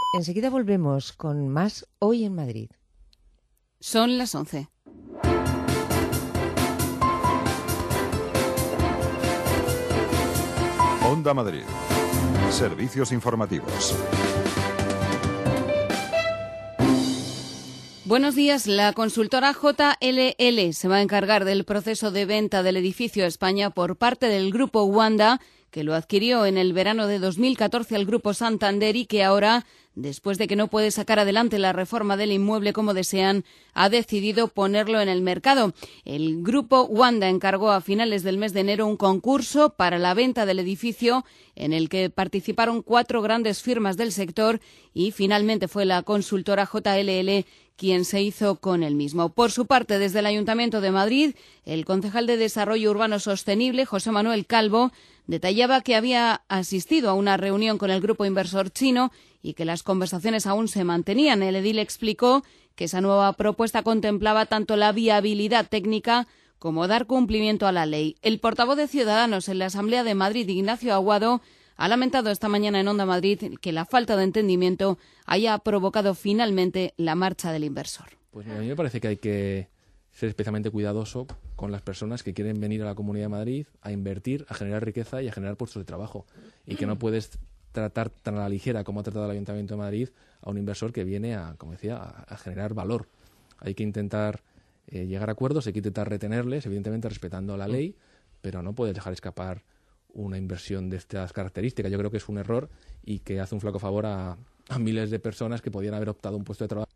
Enseguida volvemos con más Hoy en Madrid. Son las 11. Onda Madrid. Servicios informativos. Buenos días. La consultora JLL se va a encargar del proceso de venta del edificio España por parte del Grupo Wanda, que lo adquirió en el verano de 2014 al Grupo Santander y que ahora, después de que no puede sacar adelante la reforma del inmueble como desean, ha decidido ponerlo en el mercado. El Grupo Wanda encargó a finales del mes de enero un concurso para la venta del edificio en el que participaron 4 grandes firmas del sector y finalmente fue la consultora JLL quien se hizo con el mismo. Por su parte, desde el Ayuntamiento de Madrid, el concejal de Desarrollo Urbano Sostenible, José Manuel Calvo, detallaba que había asistido a una reunión con el grupo inversor chino y que las conversaciones aún se mantenían. El edil explicó que esa nueva propuesta contemplaba tanto la viabilidad técnica como dar cumplimiento a la ley. El portavoz de Ciudadanos en la Asamblea de Madrid, Ignacio Aguado, ha lamentado esta mañana en Onda Madrid que la falta de entendimiento haya provocado finalmente la marcha del inversor. Pues a mí me parece que hay que ser especialmente cuidadoso con las personas que quieren venir a la Comunidad de Madrid a invertir, a generar riqueza y a generar puestos de trabajo. Y que no puedes tratar tan a la ligera como ha tratado el Ayuntamiento de Madrid a un inversor que viene a, como decía, a generar valor. Hay que intentar llegar a acuerdos, hay que intentar retenerles, evidentemente respetando la ley, pero no puedes dejar escapar una inversión de estas características. Yo creo que es un error y que hace un flaco favor a miles de personas que podían haber optado un puesto de trabajo.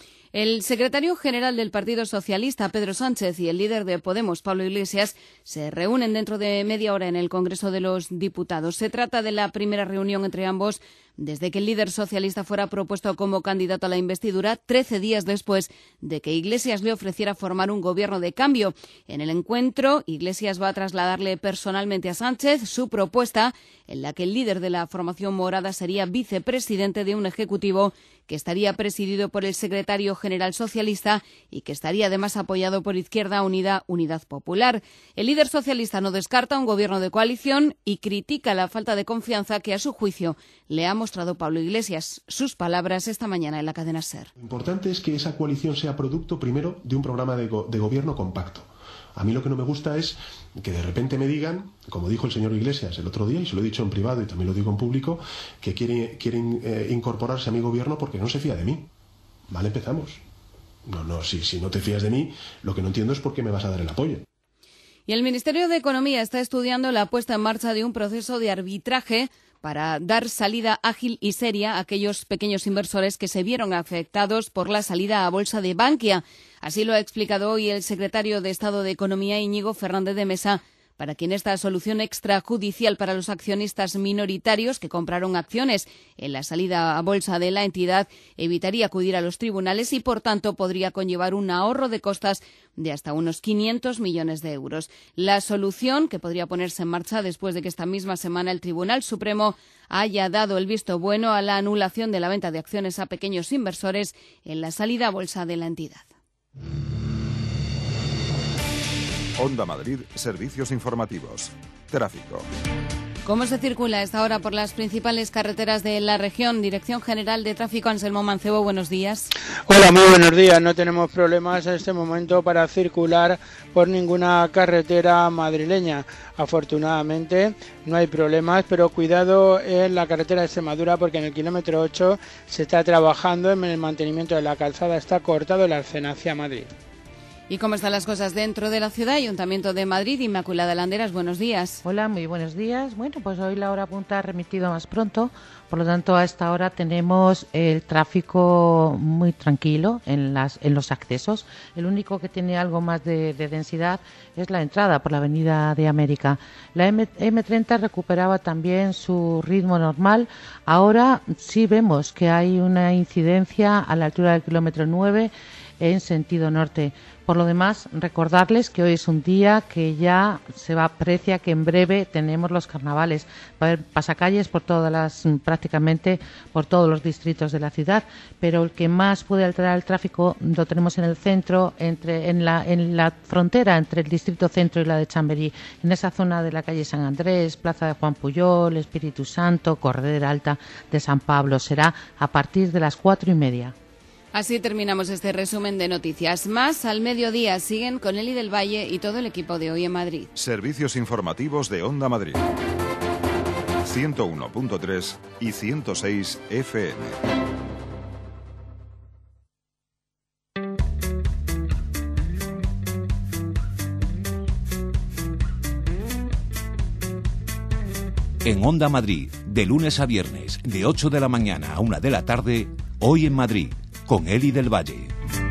El secretario general del Partido Socialista, Pedro Sánchez, y el líder de Podemos, Pablo Iglesias, se reúnen dentro de media hora en el Congreso de los Diputados. Se trata de la primera reunión entre ambos desde que el líder socialista fuera propuesto como candidato a la investidura, 13 días después de que Iglesias le ofreciera formar un gobierno de cambio. En el encuentro, Iglesias va a trasladarle personalmente a Sánchez su propuesta, en la que el líder de la formación morada sería vicepresidente de un ejecutivo que estaría presidido por el secretario general socialista y que estaría además apoyado por Izquierda Unida, Unidad Popular. El líder socialista no descarta un gobierno de coalición y critica la falta de confianza que, a su juicio, le ha mostrado Pablo Iglesias. Sus palabras esta mañana en la cadena SER. Lo importante es que esa coalición sea producto, primero, de un programa de gobierno compacto. A mí lo que no me gusta es que de repente me digan, como dijo el señor Iglesias el otro día, y se lo he dicho en privado y también lo digo en público, que quieren incorporarse a mi gobierno porque no se fía de mí. Vale, empezamos. Si no te fías de mí, lo que no entiendo es por qué me vas a dar el apoyo. Y el Ministerio de Economía está estudiando la puesta en marcha de un proceso de arbitraje para dar salida ágil y seria a aquellos pequeños inversores que se vieron afectados por la salida a bolsa de Bankia. Así lo ha explicado hoy el secretario de Estado de Economía, Íñigo Fernández de Mesa, para quien esta solución extrajudicial para los accionistas minoritarios que compraron acciones en la salida a bolsa de la entidad evitaría acudir a los tribunales y, por tanto, podría conllevar un ahorro de costas de hasta unos 500 millones de euros. La solución, que podría ponerse en marcha después de que esta misma semana el Tribunal Supremo haya dado el visto bueno a la anulación de la venta de acciones a pequeños inversores en la salida a bolsa de la entidad. Onda Madrid, servicios informativos. Tráfico. ¿Cómo se circula a esta hora por las principales carreteras de la región? Dirección General de Tráfico, Anselmo Mancebo, buenos días. Hola, muy buenos días. No tenemos problemas en este momento para circular por ninguna carretera madrileña. Afortunadamente no hay problemas, pero cuidado en la carretera de Extremadura porque en el kilómetro 8 se está trabajando en el mantenimiento de la calzada. Está cortado el Arcén hacia Madrid. ¿Y cómo están las cosas dentro de la ciudad? Ayuntamiento de Madrid, Inmaculada Landeras, buenos días. Hola, muy buenos días. Bueno, pues hoy la hora punta ha remitido más pronto, por lo tanto a esta hora tenemos el tráfico muy tranquilo en los accesos. El único que tiene algo más de densidad es la entrada por la Avenida de América. La M30 recuperaba también su ritmo normal. Ahora sí vemos que hay una incidencia a la altura del kilómetro 9 en sentido norte. Por lo demás, recordarles que hoy es un día que ya se aprecia que en breve tenemos los carnavales. Va a haber pasacalles prácticamente por todos los distritos de la ciudad, pero el que más puede alterar el tráfico lo tenemos en el centro, en la frontera entre el distrito centro y la de Chamberí, en esa zona de la calle San Andrés, Plaza de Juan Puyol, Espíritu Santo, Corredera Alta de San Pablo. Será a partir de las 4:30. Así terminamos este resumen de noticias. Más al mediodía siguen con Eli del Valle y todo el equipo de Hoy en Madrid. Servicios informativos de Onda Madrid. 101.3 y 106 FM. En Onda Madrid, de lunes a viernes, de 8 de la mañana a 1 de la tarde, Hoy en Madrid, con Eli del Valle.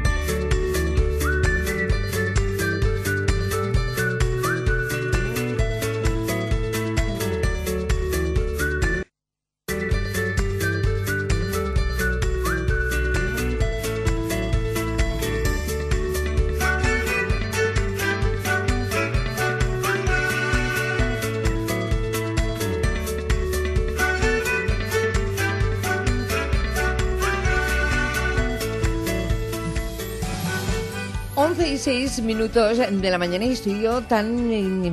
y 6 minutos de la mañana y estoy yo tan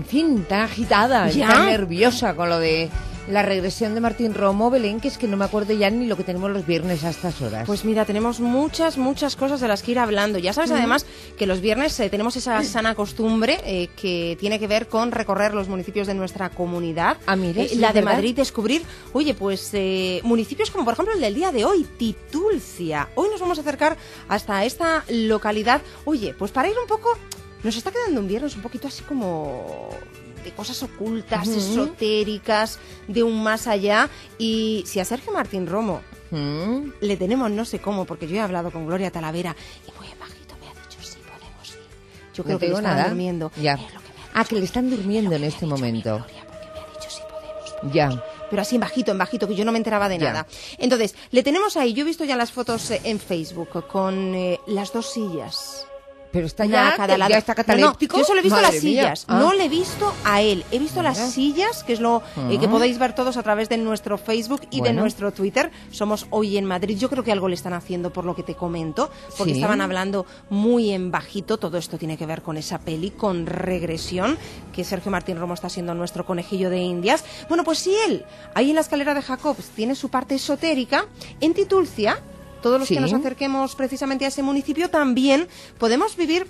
agitada, ¿Ya? tan nerviosa con lo de la regresión de Martín Romo, Belén, que es que no me acuerdo ya ni lo que tenemos los viernes a estas horas. Pues mira, tenemos muchas cosas de las que ir hablando. Ya sabes, además, que los viernes tenemos esa sana costumbre que tiene que ver con recorrer los municipios de nuestra comunidad. Mira, sí, la de ¿verdad? Madrid, descubrir, oye, pues municipios como por ejemplo el del día de hoy, Titulcia. Hoy nos vamos a acercar hasta esta localidad. Oye, pues para ir un poco, nos está quedando un viernes un poquito así como de cosas ocultas, esotéricas, de un más allá. Y si a Sergio Martín Romo le tenemos no sé cómo, porque yo he hablado con Gloria Talavera y muy bajito me ha dicho sí podemos ir. Yo creo que le están durmiendo. Ya. Es lo que me ha dicho. Que le están durmiendo en este momento. Gloria, porque me ha dicho sí podemos. Ya. Pero así en bajito, que yo no me enteraba de nada. Entonces, le tenemos ahí, yo he visto ya las fotos en Facebook con las dos sillas. Pero está Una ya, a cada lado. ya está cataléptico. No, yo solo he visto Madre las mía. sillas, no le he visto a él. He visto las Mira. sillas, que es lo que podéis ver todos a través de nuestro Facebook y de nuestro Twitter. Somos Hoy en Madrid. Yo creo que algo le están haciendo por lo que te comento, porque Sí. estaban hablando muy en bajito. Todo esto tiene que ver con esa peli, con Regresión, que Sergio Martín Romo está siendo nuestro conejillo de Indias. Bueno, pues si él, ahí en la escalera de Jacobs, tiene su parte esotérica, en Titulcia, todos los Sí. que nos acerquemos precisamente a ese municipio también podemos vivir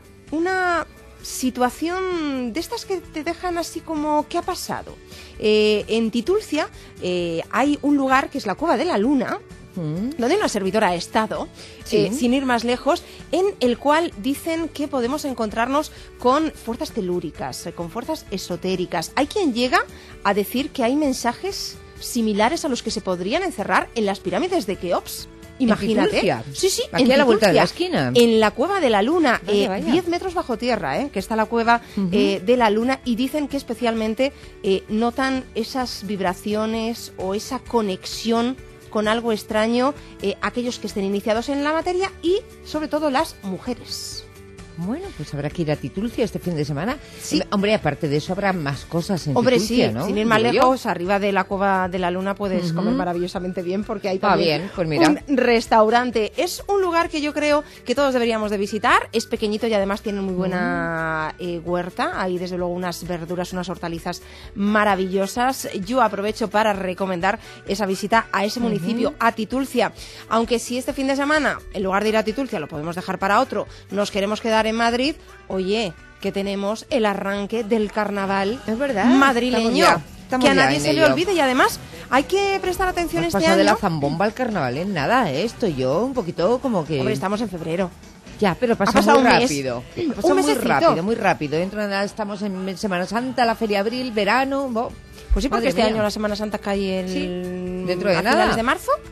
una situación de estas que te dejan así como ¿qué ha pasado? En Titulcia hay un lugar que es la Cueva de la Luna, donde una servidora ha estado, Sí. sin ir más lejos, en el cual dicen que podemos encontrarnos con fuerzas telúricas, con fuerzas esotéricas. Hay quien llega a decir que hay mensajes similares a los que se podrían encerrar en las pirámides de Keops. Imagínate. Titulcia? Sí, Aquí en a la vuelta de la Titulcia, esquina. en la Cueva de la Luna, Vaya, vaya. 10 metros bajo tierra, que está la Cueva de la Luna, y dicen que especialmente notan esas vibraciones o esa conexión con algo extraño aquellos que estén iniciados en la materia y sobre todo las mujeres. Bueno, pues habrá que ir a Titulcia este fin de semana. Sí. Hombre, aparte de eso habrá más cosas en Hombre, Titulcia, sí, ¿no? sin ir más Digo yo. lejos, arriba de la Cueva de la Luna puedes comer maravillosamente bien porque hay también bien, pues mira. un restaurante. Es un lugar que yo creo que todos deberíamos de visitar. Es pequeñito y además tiene muy buena huerta. Hay desde luego unas verduras, unas hortalizas maravillosas. Yo aprovecho para recomendar esa visita a ese municipio, a Titulcia. Aunque si este fin de semana, en lugar de ir a Titulcia, lo podemos dejar para otro, nos queremos quedar en Madrid, oye, que tenemos el arranque del carnaval Es verdad, madrileño, estamos que a ya nadie en se le ello. olvide. Y además hay que prestar atención Hemos este pasado de la año. zambomba al carnaval en nada, Estoy yo un poquito como que... Hombre, estamos en febrero. Ya, pero pasa pasado muy un mes. rápido. Un Pasa muy mesecito. rápido, muy rápido. Dentro de nada estamos en Semana Santa, la Feria Abril, verano... Pues sí, porque Madre este mía. año la Semana Santa cae Sí, dentro de a nada. finales de marzo.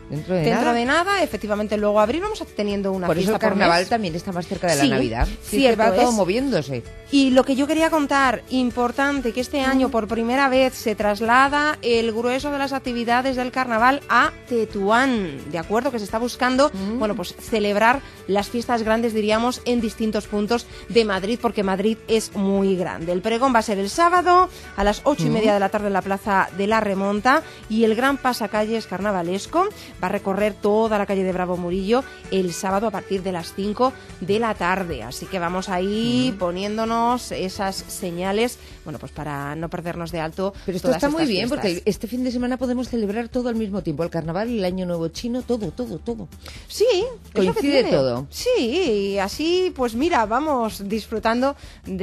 Dentro de nada, efectivamente, luego abril vamos teniendo una por fiesta. Por eso el carnaval también está más cerca de la Navidad. Cierto, va todo moviéndose. Y lo que yo quería contar, importante, que este año por primera vez se traslada el grueso de las actividades del carnaval a Tetuán, ¿de acuerdo? Que se está buscando, bueno, pues celebrar las fiestas grandes, diríamos, en distintos puntos de Madrid, porque Madrid es muy grande. El pregón va a ser el sábado a las 8:30 de la tarde en la Plaza de la Remonta, y el gran pasacalles carnavalesco va a recorrer toda la calle de Bravo Murillo el sábado a partir de las 5 de la tarde. Así que vamos ahí poniéndonos esas señales, bueno, pues para no perdernos de alto. Pero esto está muy bien, porque este fin de semana podemos celebrar todo al mismo tiempo, el carnaval y el año nuevo chino, todo. Sí, coincide todo. Sí, así pues mira, vamos disfrutando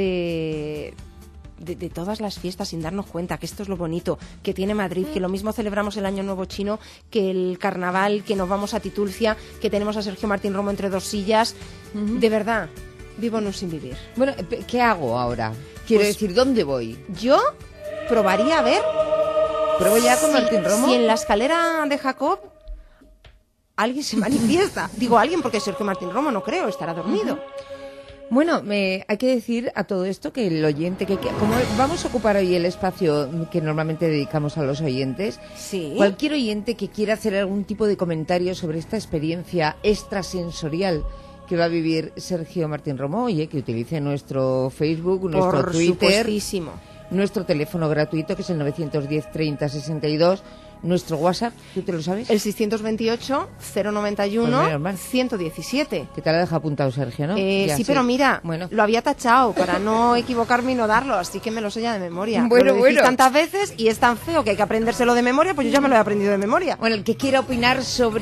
de todas las fiestas sin darnos cuenta, que esto es lo bonito que tiene Madrid, que lo mismo celebramos el Año Nuevo Chino que el Carnaval, que nos vamos a Titulcia, que tenemos a Sergio Martín Romo entre dos sillas. De verdad, vivo no sin vivir. Bueno, ¿qué hago ahora? Quiero decir, ¿dónde voy? Yo probaría a ver... ¿Pruebo ya con Martín Romo? Si en la escalera de Jacob alguien se manifiesta. Digo alguien porque Sergio Martín Romo no creo, estará dormido. Bueno, hay que decir a todo esto que el oyente, como vamos a ocupar hoy el espacio que normalmente dedicamos a los oyentes, cualquier oyente que quiera hacer algún tipo de comentario sobre esta experiencia extrasensorial que va a vivir Sergio Martín Romo, oye, que utilice nuestro Facebook, nuestro Twitter, nuestro teléfono gratuito, que es el 910 30 62, nuestro WhatsApp, ¿tú te lo sabes? El 628 091 117. Que te lo ha dejado apuntado Sergio, ¿no? Sí, pero mira, lo había tachado para no equivocarme y no darlo, así que me lo sé ya de memoria. Bueno, lo decís tantas veces y es tan feo que hay que aprendérselo de memoria, pues yo ya me lo he aprendido de memoria. Bueno, el que quiera opinar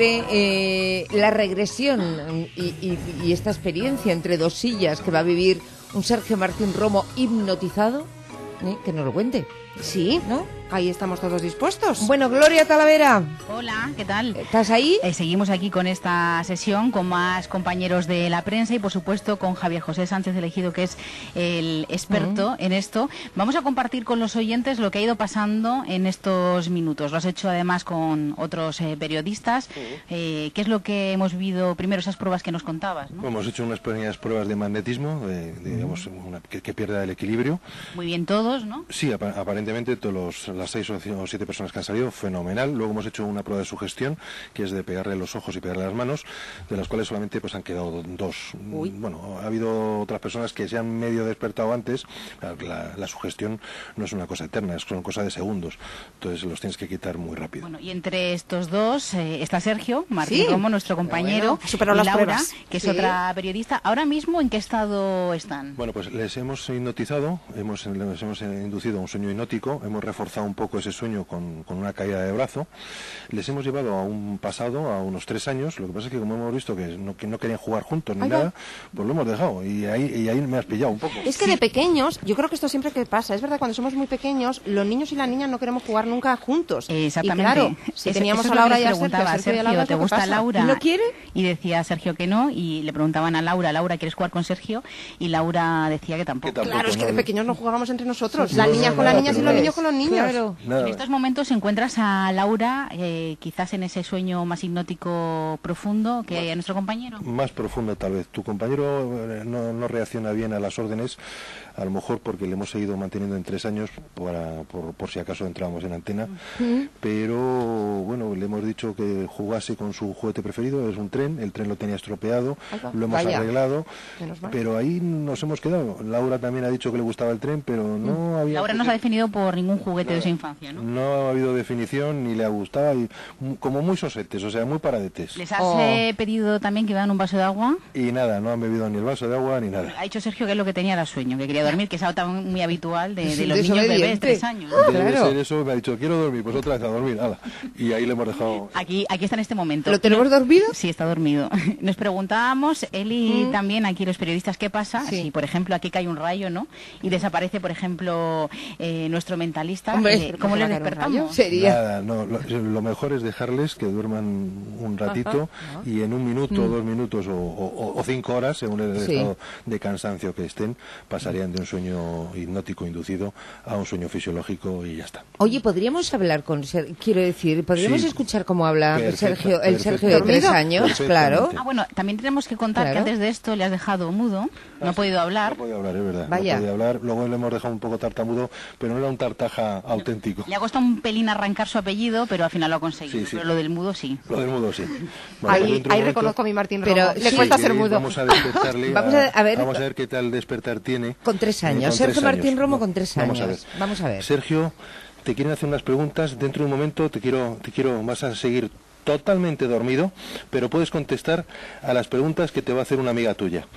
sobre la regresión y esta experiencia entre dos sillas que va a vivir un Sergio Martín Romo hipnotizado, que nos lo cuente. Sí, ¿no? Ahí estamos todos dispuestos. Bueno, Gloria Talavera. Hola, ¿qué tal? ¿Estás ahí? Seguimos aquí con esta sesión, con más compañeros de la prensa y, por supuesto, con Javier José Sánchez Elegido, que es el experto en esto. Vamos a compartir con los oyentes lo que ha ido pasando en estos minutos. Lo has hecho, además, con otros periodistas. ¿Qué es lo que hemos vivido primero, esas pruebas que nos contabas, ¿no? Hemos hecho unas pequeñas pruebas de magnetismo, digamos, que pierda el equilibrio. Muy bien todos, ¿no? Sí, aparentemente todos las 6 o 7 personas que han salido, fenomenal. Luego hemos hecho una prueba de sugestión, que es de pegarle los ojos y pegarle las manos, de las cuales solamente pues han quedado 2. Bueno, ha habido otras personas que se han medio despertado antes. La sugestión no es una cosa eterna, son cosas de segundos. Entonces los tienes que quitar muy rápido. Bueno, y entre estos dos está Sergio Martín Romo, nuestro compañero, y Laura, que es otra periodista. Ahora mismo, ¿en qué estado están? Bueno, pues les hemos hipnotizado, les hemos inducido a un sueño hipnótico, hemos reforzado un poco ese sueño con una caída de brazo. Les hemos llevado a un pasado, a unos 3 años. Lo que pasa es que como hemos visto que no querían jugar juntos ni nada, pues lo hemos dejado. Y ahí me has pillado un poco. Es que de pequeños, yo creo que esto siempre que pasa, es verdad, cuando somos muy pequeños, los niños y las niñas no queremos jugar nunca juntos. Exactamente. Y claro, si teníamos a Laura y a Sergio, ¿te gusta Laura? ¿No quiere? Y decía Sergio que no, y le preguntaban a Laura, ¿quieres jugar con Sergio? Y Laura decía que tampoco. Claro, es que de pequeños no jugábamos entre nosotros. Las niñas con las niñas y los niños con los niños. Claro. En estos momentos encuentras a Laura quizás en ese sueño más hipnótico profundo que a nuestro compañero. Más profundo tal vez. Tu compañero no reacciona bien a las órdenes, a lo mejor porque le hemos seguido manteniendo en 3 años por si acaso entrábamos en antena, pero bueno, le hemos dicho que jugase con su juguete preferido, es un tren, el tren lo tenía estropeado, lo hemos arreglado, pero ahí nos hemos quedado. Laura también ha dicho que le gustaba el tren, pero no había... Laura no se ha definido por ningún juguete de su infancia, ¿no? No ha habido definición, ni le ha gustado, y como muy sosetes, o sea, muy paradetes. ¿Les has pedido también que beban un vaso de agua? Y nada, no han bebido ni el vaso de agua ni nada. Ha dicho Sergio que lo que tenía era sueño, que quería dormir, que es algo también muy habitual de los niños bebés, 3 años. Debe ser eso, me ha dicho, quiero dormir, pues otra vez a dormir, ala. Y ahí le hemos dejado... Aquí está en este momento. ¿Lo tenemos dormido? Sí, está dormido. Nos preguntábamos, él y también aquí los periodistas, ¿qué pasa si, por ejemplo, aquí cae un rayo, ¿no? Y desaparece, por ejemplo, nuestro mentalista. Hombre, ¿cómo les despertamos? Nada, no, lo mejor es dejarles que duerman un ratito y en 1 minuto, 2 minutos o 5 horas, según el estado de cansancio que estén, pasarían de un sueño hipnótico inducido a un sueño fisiológico y ya está. Oye, podríamos hablar con quiero decir, podríamos escuchar cómo habla Sergio de 3 años, claro. Bueno, también tenemos que contar que antes de esto le has dejado mudo, no ha podido hablar. No podía hablar, es verdad. Vaya. No podía hablar, luego le hemos dejado un poco tartamudo, pero no era un tartaja auténtico. Le ha costado un pelín arrancar su apellido, pero al final lo ha conseguido. Sí, sí. Pero lo del mudo sí. Lo del mudo sí. Ahí reconozco a mi Martín Romo. Pero le cuesta ser mudo. Vamos a despertarle. Vamos a ver qué tal despertar tiene. Con 3 años. Sergio Martín Romo con 3 años. Vamos a ver. Sergio, te quieren hacer unas preguntas. Dentro de un momento vas a seguir totalmente dormido, pero puedes contestar a las preguntas que te va a hacer una amiga tuya.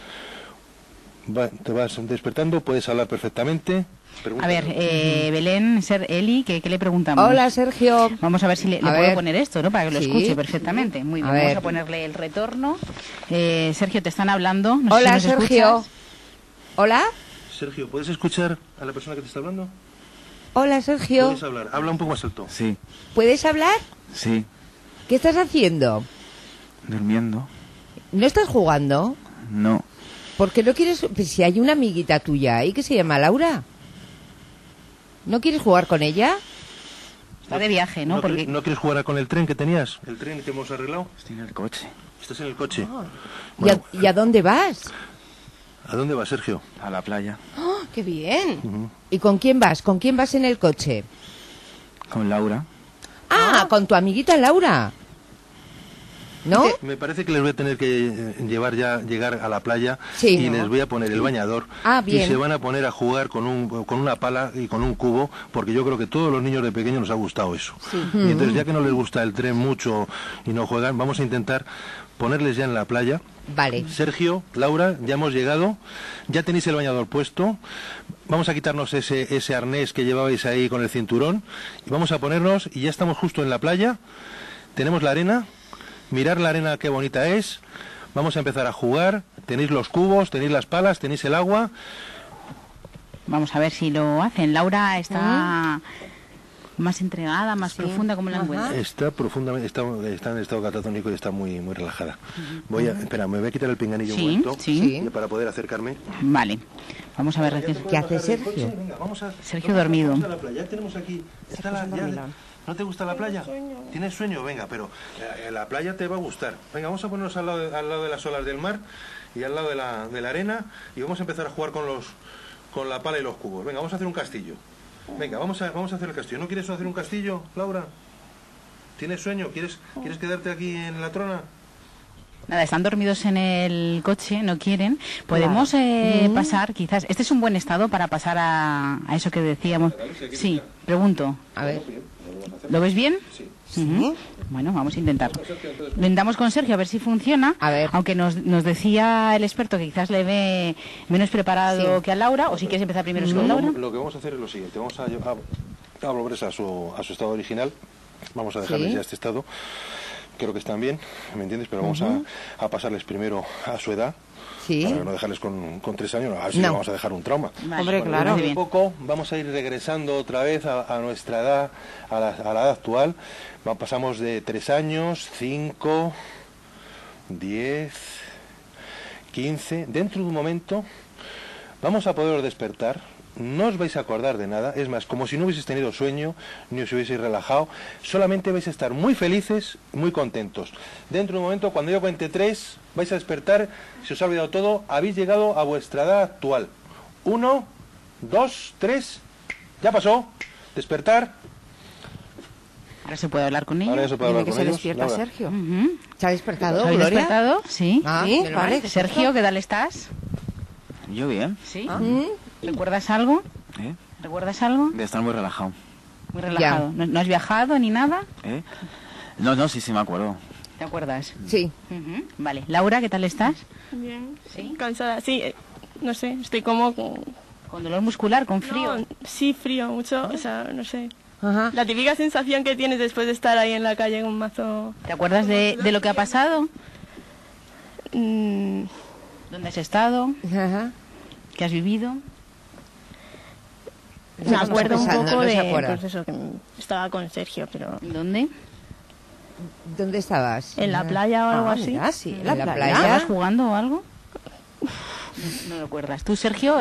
Te vas despertando, puedes hablar perfectamente. A ver, Belén, Eli, ¿qué le preguntamos? Hola, Sergio. Vamos a ver si le puedo poner esto, ¿no? Para que lo escuche perfectamente. Muy bien, vamos a ponerle el retorno. Sergio, te están hablando. No Hola, sé si nos Sergio. escuchas. Hola. Sergio, ¿puedes escuchar a la persona que te está hablando? Hola, Sergio. ¿Puedes hablar? Habla un poco más alto. Sí. ¿Puedes hablar? Sí. ¿Qué estás haciendo? Durmiendo. ¿No estás jugando? No. ¿Por qué no quieres...? Pues si hay una amiguita tuya ahí que se llama Laura. ¿No quieres jugar con ella? Está de viaje, ¿no? Porque... ¿No quieres jugar con el tren que tenías? ¿El tren que hemos arreglado? Estoy en el coche. ¿Estás en el coche? Bueno. ¿Y a dónde vas? ¿A dónde vas, Sergio? A la playa. ¡Oh, qué bien! ¿Y con quién vas? ¿Con quién vas en el coche? Con Laura. Ah, con tu amiguita Laura. ¿No? Me parece que les voy a tener que llegar a la playa y les voy a poner el bañador bien. Y se van a poner a jugar con una pala y con un cubo, porque yo creo que todos los niños de pequeños nos ha gustado eso. Sí. Y entonces, ya que no les gusta el tren mucho y no juegan, vamos a intentar ponerles ya en la playa. Vale. Sergio, Laura, ya hemos llegado, ya tenéis el bañador puesto, vamos a quitarnos ese arnés que llevabais ahí con el cinturón y vamos a ponernos, y ya estamos justo en la playa, tenemos la arena. Mirar la arena, qué bonita es. Vamos a empezar a jugar. Tenéis los cubos, tenéis las palas, tenéis el agua. Vamos a ver si lo hacen. Laura está más entregada, más profunda, ¿cómo la encuentras? Está profundamente, está en estado catatónico y está muy relajada. Espera, me voy a quitar el pinganillo un momento para poder acercarme. Vale. Vamos a ver qué hace Sergio. Sergio dormido. Ya tenemos aquí. ¿No te gusta la playa? ¿Tienes sueño? Venga, pero la playa te va a gustar. Venga, vamos a ponernos al lado de las olas del mar y al lado de la arena y vamos a empezar a jugar con la pala y los cubos. Venga, vamos a hacer un castillo. Venga, vamos a hacer el castillo. ¿No quieres hacer un castillo, Laura? ¿Tienes sueño? ¿Quieres quedarte aquí en la trona? Nada, están dormidos en el coche, no quieren. Podemos pasar, quizás... Este es un buen estado para pasar a eso que decíamos. Sí, pregunto. A ver. ¿Lo ves bien? Sí. Bueno, vamos a intentarlo. Lo intentamos con Sergio a ver si funciona. A ver. Aunque nos decía el experto que quizás le ve menos preparado que a Laura, o si quieres empezar primero con Laura. Lo que vamos a hacer es lo siguiente. Vamos a volver a su estado original. Vamos a dejarles ya este estado. Creo que están bien, ¿me entiendes? Pero vamos a pasarles primero a su edad. Para no dejarles con 3 años, así le vamos a dejar un trauma. Vale. Hombre, claro. Un poco vamos a ir regresando otra vez a nuestra edad, a la edad actual. Pasamos de 3 años, 5, 10, 15. Dentro de un momento vamos a poder despertar. No os vais a acordar de nada, es más, como si no hubieseis tenido sueño, ni os hubieseis relajado, solamente vais a estar muy felices, muy contentos. Dentro de un momento, cuando yo cuente 3, vais a despertar, se os ha olvidado todo, habéis llegado a vuestra edad actual. 1, 2, 3, ya pasó, despertar. Ahora se puede hablar con ella. Ahora ya se puede hablar con se ellos. despierta Laura. Sergio. ¿Se ha despertado, ¿Se habéis Gloria? despertado? Sí. Sí, vale. Sergio, ¿qué tal estás? Yo bien. ¿Sí? ¿Recuerdas algo? ¿Recuerdas algo? De estar muy relajado. Muy relajado. ¿No has viajado ni nada? No, sí me acuerdo. ¿Te acuerdas? Sí. Vale. Laura, ¿qué tal estás? Bien. ¿Sí? Cansada, sí. No sé, estoy como... ¿Con dolor muscular, con frío? No, sí, frío, mucho, o sea, no sé. Ajá. La típica sensación que tienes después de estar ahí en la calle con un mazo... ¿Te acuerdas de lo que ha pasado? ¿Dónde has estado? Ajá. ¿Qué has vivido? Me acuerdo un poco no se de acuerda. pues eso, que estaba con Sergio, pero... ¿Dónde? ¿Dónde estabas? ¿En la playa o algo así? Mira, sí, en ¿En la la playa. ¿Estabas jugando o algo? No lo acuerdas. ¿Tú, Sergio?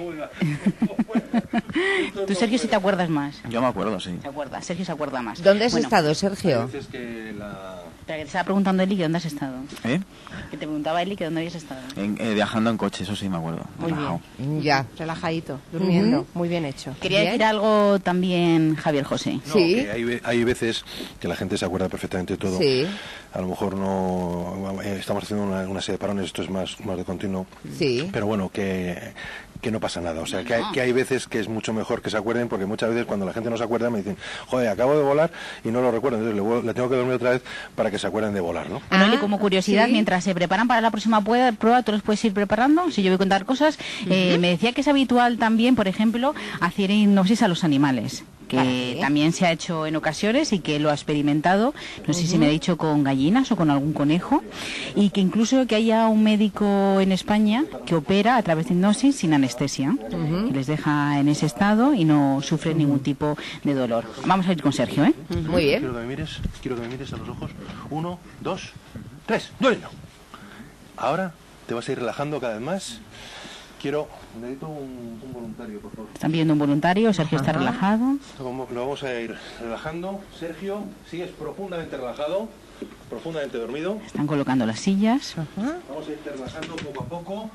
Tú, Sergio, sí te acuerdas más. Yo me acuerdo, sí. ¿Se acuerda? Sergio se acuerda más. ¿Dónde has estado, Sergio? Espera, que te estaba preguntando Eli que dónde has estado. ¿Eh? Que te preguntaba Eli que dónde habías estado. Viajando en coche, eso sí me acuerdo. Muy Relajado. bien. Ya. Relajadito, durmiendo. Muy bien hecho. Quería decir algo también Javier José. No, que hay veces que la gente se acuerda perfectamente de todo. Sí. A lo mejor no estamos haciendo una serie de parones, esto es más de continuo. Sí. Pero bueno, que no pasa nada. O sea, que hay veces que es mucho mejor que se acuerden, porque muchas veces cuando la gente no se acuerda me dicen, joder, acabo de volar y no lo recuerdo, entonces le tengo que dormir otra vez para que se acuerden de volar, ¿no? Bueno, y como curiosidad, mientras se preparan para la próxima prueba, tú les puedes ir preparando, si yo voy a contar cosas. Me decía que es habitual también, por ejemplo, hacer hipnosis a los animales, que también se ha hecho en ocasiones y que lo ha experimentado, no sé si me ha dicho con gallinas o con algún conejo, y que incluso que haya un médico en España que opera a través de hipnosis sin anestesia, que les deja en ese estado y no sufre ningún tipo de dolor. Vamos a ir con Sergio, ¿eh? Muy bien. Quiero que me mires a los ojos. 1, 2, 3, duelo. Ahora te vas a ir relajando cada vez más. Necesito un voluntario, por favor. Están pidiendo un voluntario, Sergio está relajado. Lo vamos a ir relajando. Sergio, sigues profundamente relajado, profundamente dormido. Están colocando las sillas. Vamos a ir relajando poco a poco.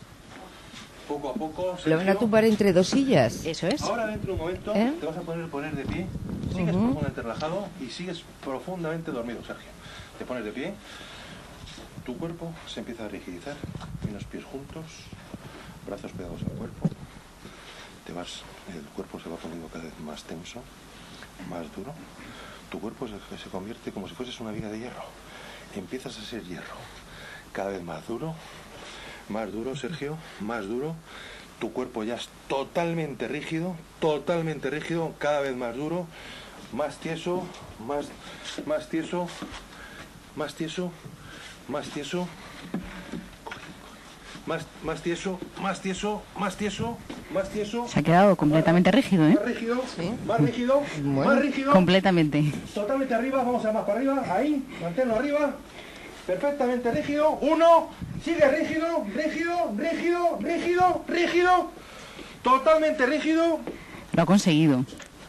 Poco a poco. ¿Lo van a tumbar entre dos sillas? Eso es. Ahora dentro de un momento te vas a poner de pie. Sigues profundamente relajado y sigues profundamente dormido, Sergio. Te pones de pie. Tu cuerpo se empieza a rigidizar. Unos pies juntos. Brazos pegados al cuerpo. El cuerpo se va poniendo cada vez más tenso, más duro. Tu cuerpo se convierte como si fueses una viga de hierro. Empiezas a ser hierro. Cada vez más duro, Sergio, más duro. Tu cuerpo ya es totalmente rígido, cada vez más duro, más tieso, más tieso, más tieso, más tieso. Más tieso, más tieso, más tieso, más tieso. Se ha quedado completamente rígido, ¿eh? Más rígido, más rígido, más rígido. Completamente. Totalmente arriba, vamos a más para arriba, ahí, manténlo arriba. Perfectamente rígido. 1, sigue rígido, rígido. Totalmente rígido. Lo ha conseguido.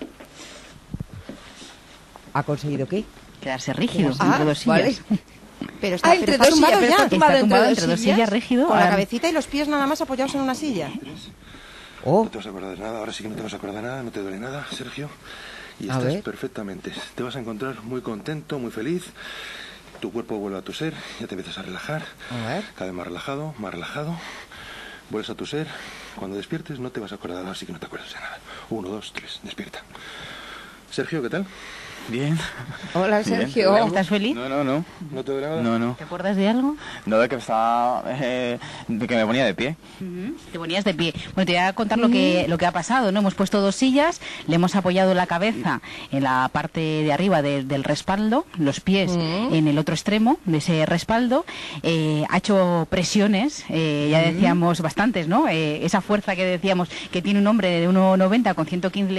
¿Ha conseguido qué? Quedarse rígido entre dos sillas. Vale. Pero está, entre está dos tumbado sillas, ya. está tumbado entre dos sillas rígido. Con la cabecita y los pies nada más apoyados en una silla. No te vas a acordar de nada, ahora sí que no te vas a acordar de nada, no te duele nada, Sergio. Y estás perfectamente. Te vas a encontrar muy contento, muy feliz. Tu cuerpo vuelve a tu ser, ya te empiezas a relajar. Cada vez más relajado, más relajado. Vuelves a tu ser. Cuando despiertes no te vas a acordar de nada, así que no te acuerdas de nada. 1, 2, 3, despierta. Sergio, ¿qué tal? Bien. Hola, Sergio. Bien. ¿Estás feliz? No. ¿No te duele nada? No. ¿Te acuerdas de algo? No, de que estaba... de que me ponía de pie. Te ponías de pie. Bueno, te voy a contar lo que ha pasado, ¿no? Hemos puesto dos sillas, le hemos apoyado la cabeza en la parte de arriba del respaldo, los pies en el otro extremo de ese respaldo. Ha hecho presiones, ya decíamos bastantes, ¿no? Esa fuerza que decíamos que tiene un hombre de 1,90 con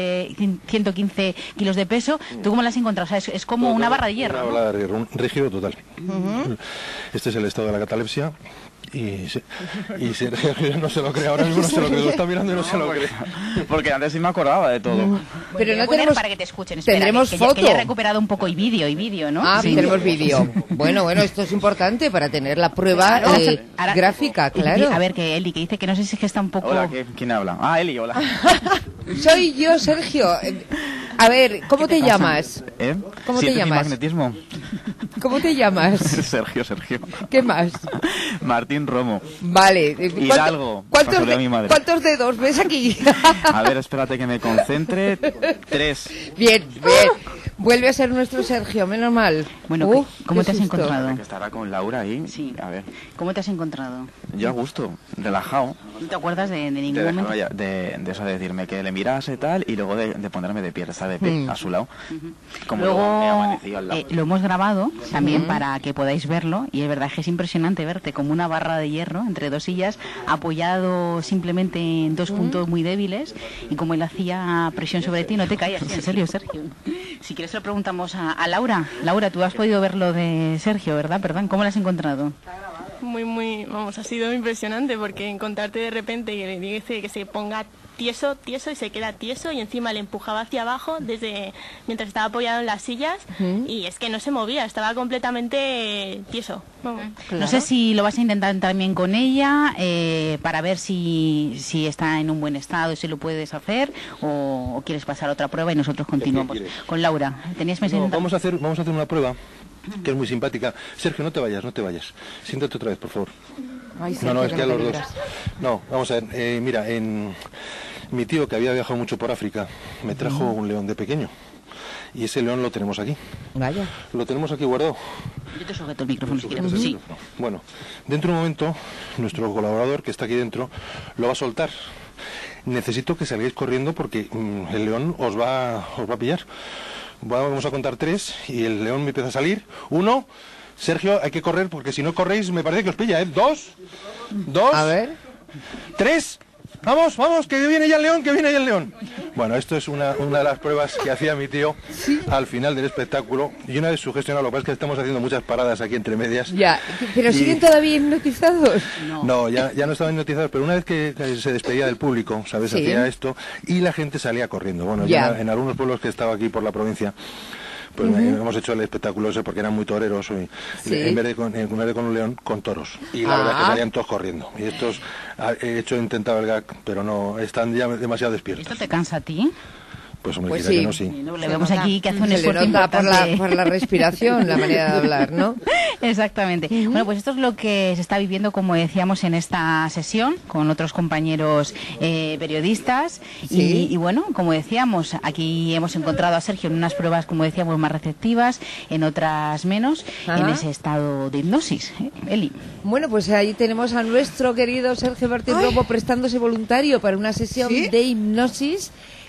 115 kilos de peso. ¿Tú cómo la has encontrado? O sea, es como una barra de hierro. Una barra de hierro, rígido total. Este es el estado de la catalepsia. Y Sergio no se lo cree, ahora mismo no se lo cree, lo está mirando y no se lo cree. Porque antes sí me acordaba de todo. Pero no tenemos... para que te escuchen. Espera, tendremos foto. Que ya he recuperado un poco y vídeo, ¿no? Sí, tenemos vídeo. Bueno, esto es importante para tener la prueba gráfica, claro. A ver, que Eli, que dice que no sé si es que está un poco... Hola, ¿quién habla? Ah, Eli, hola. Soy yo, Sergio. A ver, ¿cómo te llamas? ¿Cómo te llamas? Magnetismo. ¿Cómo te llamas? Sergio. ¿Qué más? Martín Romo. Vale. Hidalgo. ¿Cuántos dedos ves aquí? A ver, espérate que me concentre. 3. Bien. Vuelve a ser nuestro Sergio, menos mal. Bueno, ¿cómo te has encontrado? Que estará con Laura ahí. Sí. A ver. ¿Cómo te has encontrado? Yo a gusto, relajado. ¿No te acuerdas de ningún momento? De eso de decirme que le mirase tal y luego de ponerme de pie, estar de pie a su lado. Como luego he amanecido al lado. Lo hemos grabado también para que podáis verlo y es verdad que es impresionante verte como una barra de hierro entre dos sillas apoyado simplemente en dos puntos muy débiles y como él hacía presión sobre ti no te caías. En serio, Sergio. Si quieres le preguntamos a Laura. Laura, tú has podido ver lo de Sergio, ¿verdad? Perdón, ¿cómo lo has encontrado? vamos, ha sido impresionante porque encontrarte de repente que le dice que se ponga tieso y se queda tieso y encima le empujaba hacia abajo mientras estaba apoyado en las sillas y es que no se movía, estaba completamente tieso. Claro. No sé si lo vas a intentar también con ella para ver si está en un buen estado y si lo puedes hacer o quieres pasar otra prueba y nosotros continuamos. Con Laura, ¿tenías pensado? Vamos a hacer una prueba que es muy simpática. Sergio, no te vayas. Siéntate otra vez, por favor. Ay, Sergio, no, es que a los dos. No, vamos a ver. Mira, mi tío, que había viajado mucho por África, me trajo un león de pequeño. Y ese león lo tenemos aquí. Vaya. Lo tenemos aquí guardado. Yo te sujeto el micrófono si quieres. Sí. Bueno, dentro de un momento, nuestro colaborador, que está aquí dentro, lo va a soltar. Necesito que salgáis corriendo porque el león os va a pillar. Vamos a contar 3 y el león me empieza a salir. 1, Sergio, hay que correr porque si no corréis me parece que os pilla, ¿eh? 2, a ver. 3, vamos, que viene ya el león. Bueno, esto es una de las pruebas que hacía mi tío al final del espectáculo y una vez sugestionado, lo que pasa es que estamos haciendo muchas paradas aquí entre medias. Ya, pero ¿siguen todavía hipnotizados? No, ya no estaban hipnotizados, pero una vez que se despedía del público, ¿sabes? Sí. Hacía esto y la gente salía corriendo. Bueno, ya en algunos pueblos que estaba aquí por la provincia, pues hemos hecho el espectáculo ese porque eran muy toreros y en vez de con un león, con toros. Y la verdad es que salían todos corriendo. Y estos he intentado el gag, pero no, están ya demasiado despiertos. ¿Esto te cansa a ti? Pues hombre, Pues quizá sí. que no, sí. No, le vemos aquí que hace un Se esfuerzo le nota importante. por la respiración, la manera de hablar, ¿no? Exactamente. Bueno, pues esto es lo que se está viviendo, como decíamos, en esta sesión con otros compañeros periodistas. Sí. Y bueno, como decíamos, aquí hemos encontrado a Sergio en unas pruebas, como decíamos, más receptivas, en otras menos, en ese estado de hipnosis. Eli. Bueno, pues ahí tenemos a nuestro querido Sergio Martín Romo prestándose voluntario para una sesión de hipnosis.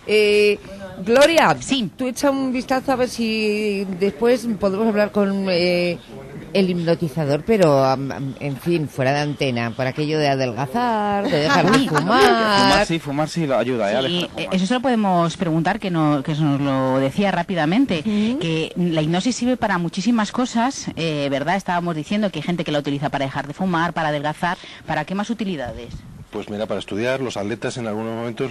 Gloria, tú echa un vistazo a ver si después podemos hablar con el hipnotizador, pero en fin, fuera de antena, por aquello de adelgazar, de dejar de fumar. Fumar sí lo ayuda. Sí, eso se lo podemos preguntar, que nos lo decía rápidamente, que la hipnosis sirve para muchísimas cosas, ¿verdad? Estábamos diciendo que hay gente que la utiliza para dejar de fumar, para adelgazar. ¿Para qué más utilidades? Pues mira, para estudiar, los atletas en algunos momentos,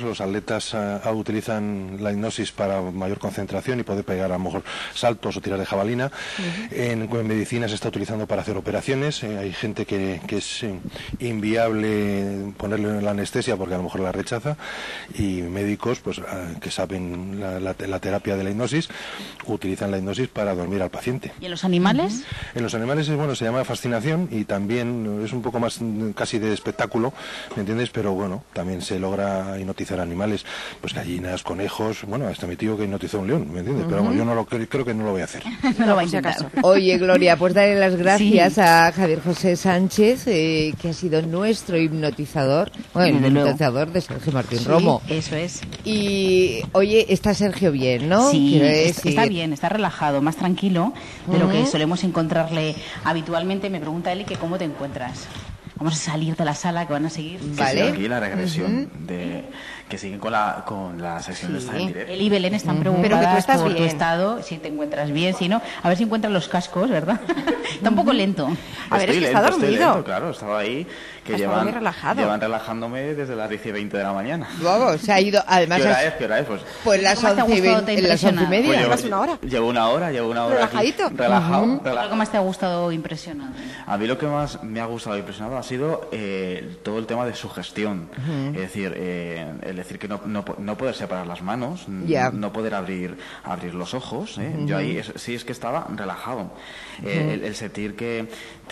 utilizan la hipnosis para mayor concentración y poder pegar a lo mejor saltos o tirar de jabalina. En medicina se está utilizando para hacer operaciones. Hay gente que es inviable ponerle la anestesia porque a lo mejor la rechaza, y médicos pues que saben la terapia de la hipnosis utilizan la hipnosis para dormir al paciente. ¿Y en los animales? En los animales se llama fascinación y también es un poco más casi de espectáculo, ¿me entiendes? Pero bueno, también se logra hipnotizar animales, pues gallinas, conejos, bueno, hasta mi tío que hipnotizó un león, ¿me entiendes? Pero bueno, yo creo que no lo voy a hacer. No lo va a intentar. Oye, Gloria, pues darle las gracias a Javier José Sánchez, que ha sido nuestro hipnotizador, bueno, el hipnotizador de Sergio Martín Romo. Eso es. Y, oye, está Sergio bien, ¿no? Sí, está bien, está relajado, más tranquilo de lo que solemos encontrarle habitualmente. Me pregunta Eli que cómo te encuentras. Vamos a salir de la sala, que van a seguir. Vale. Sí, aquí la regresión que siguen con la sesión de estar en directo. Eli y Belén están preocupadas por tu estado, si te encuentras bien, si no. A ver si encuentran los cascos, ¿verdad? Está un poco lento. A ver, es que está dormido. Estoy lento, claro, estaba ahí, que llevan relajándome desde las 10:20 de la mañana. Vamos, se ha ido, además... ¿Qué hora es? Pues las 11:30. Pues llevas una hora. Llevo una hora. Relajadito. Aquí, relajado. ¿Lo que más te ha gustado o impresionado? A mí lo que más me ha gustado e impresionado ha sido todo el tema de su gestión. Es decir, el decir que no poder separar las manos, no poder abrir los ojos. Yo ahí sí es que estaba relajado. El sentir que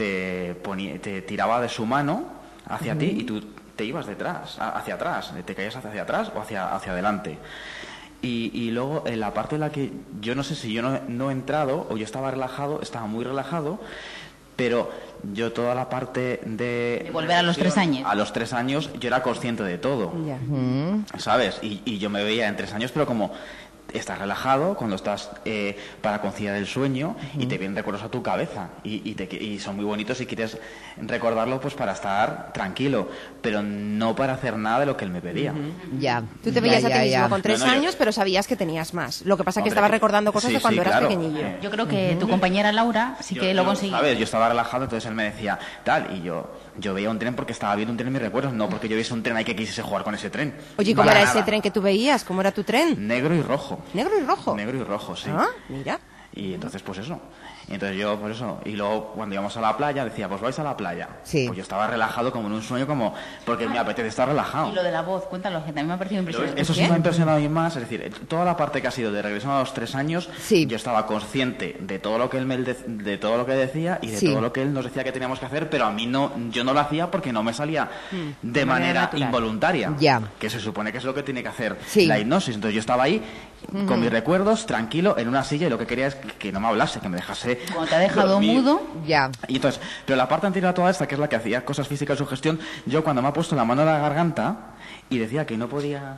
te tiraba de su mano hacia ti y tú te ibas hacia atrás, te caías hacia atrás o hacia adelante. Y luego en la parte en la que yo no sé si yo no he entrado o yo estaba relajado, estaba muy relajado, pero yo toda la parte de volver a los 3 años. A los 3 años yo era consciente de todo, ¿sabes? Y yo me veía en 3 años, pero como estás relajado, cuando estás para conciliar el sueño y te vienen recuerdos a tu cabeza y son muy bonitos y quieres recordarlo pues para estar tranquilo, pero no para hacer nada de lo que él me pedía. Ya. Tú te veías a ti mismo con 3 años, pero sabías que tenías más. Lo que pasa es que estabas recordando cosas de cuando eras pequeñillo. Yo creo que tu compañera Laura sí que lo conseguía. ¿Sabes? Yo estaba relajado, entonces él me decía tal, y yo veía un tren porque estaba viendo un tren en mis recuerdos, no porque yo viese un tren ahí que quisiese jugar con ese tren. Oye, ¿cómo era ese tren que tú veías? ¿Cómo era tu tren? Negro y rojo. ¿Negro y rojo? Negro y rojo, sí. Ah, mira. Y entonces, pues eso. Entonces yo, por eso, y luego cuando íbamos a la playa, decía, pues vais a la playa. Sí. Pues yo estaba relajado como en un sueño, como porque me apetece estar relajado. Y lo de la voz, cuéntalo, que también me ha parecido impresionante. Eso sí me ha impresionado a mí más, es decir, toda la parte que ha sido de regresión a los 3 años, yo estaba consciente de todo lo que él de todo lo que decía y de todo lo que él nos decía que teníamos que hacer, pero a mí yo no lo hacía porque no me salía de manera involuntaria. Que se supone que es lo que tiene que hacer la hipnosis. Entonces yo estaba ahí con mis recuerdos, tranquilo, en una silla, y lo que quería es que no me hablase, que me dejase. Cuando te ha dejado mudo, ya. Y entonces, pero la parte anterior a toda esta, que es la que hacía cosas físicas de sugestión, yo cuando me ha puesto la mano en la garganta y decía que no podía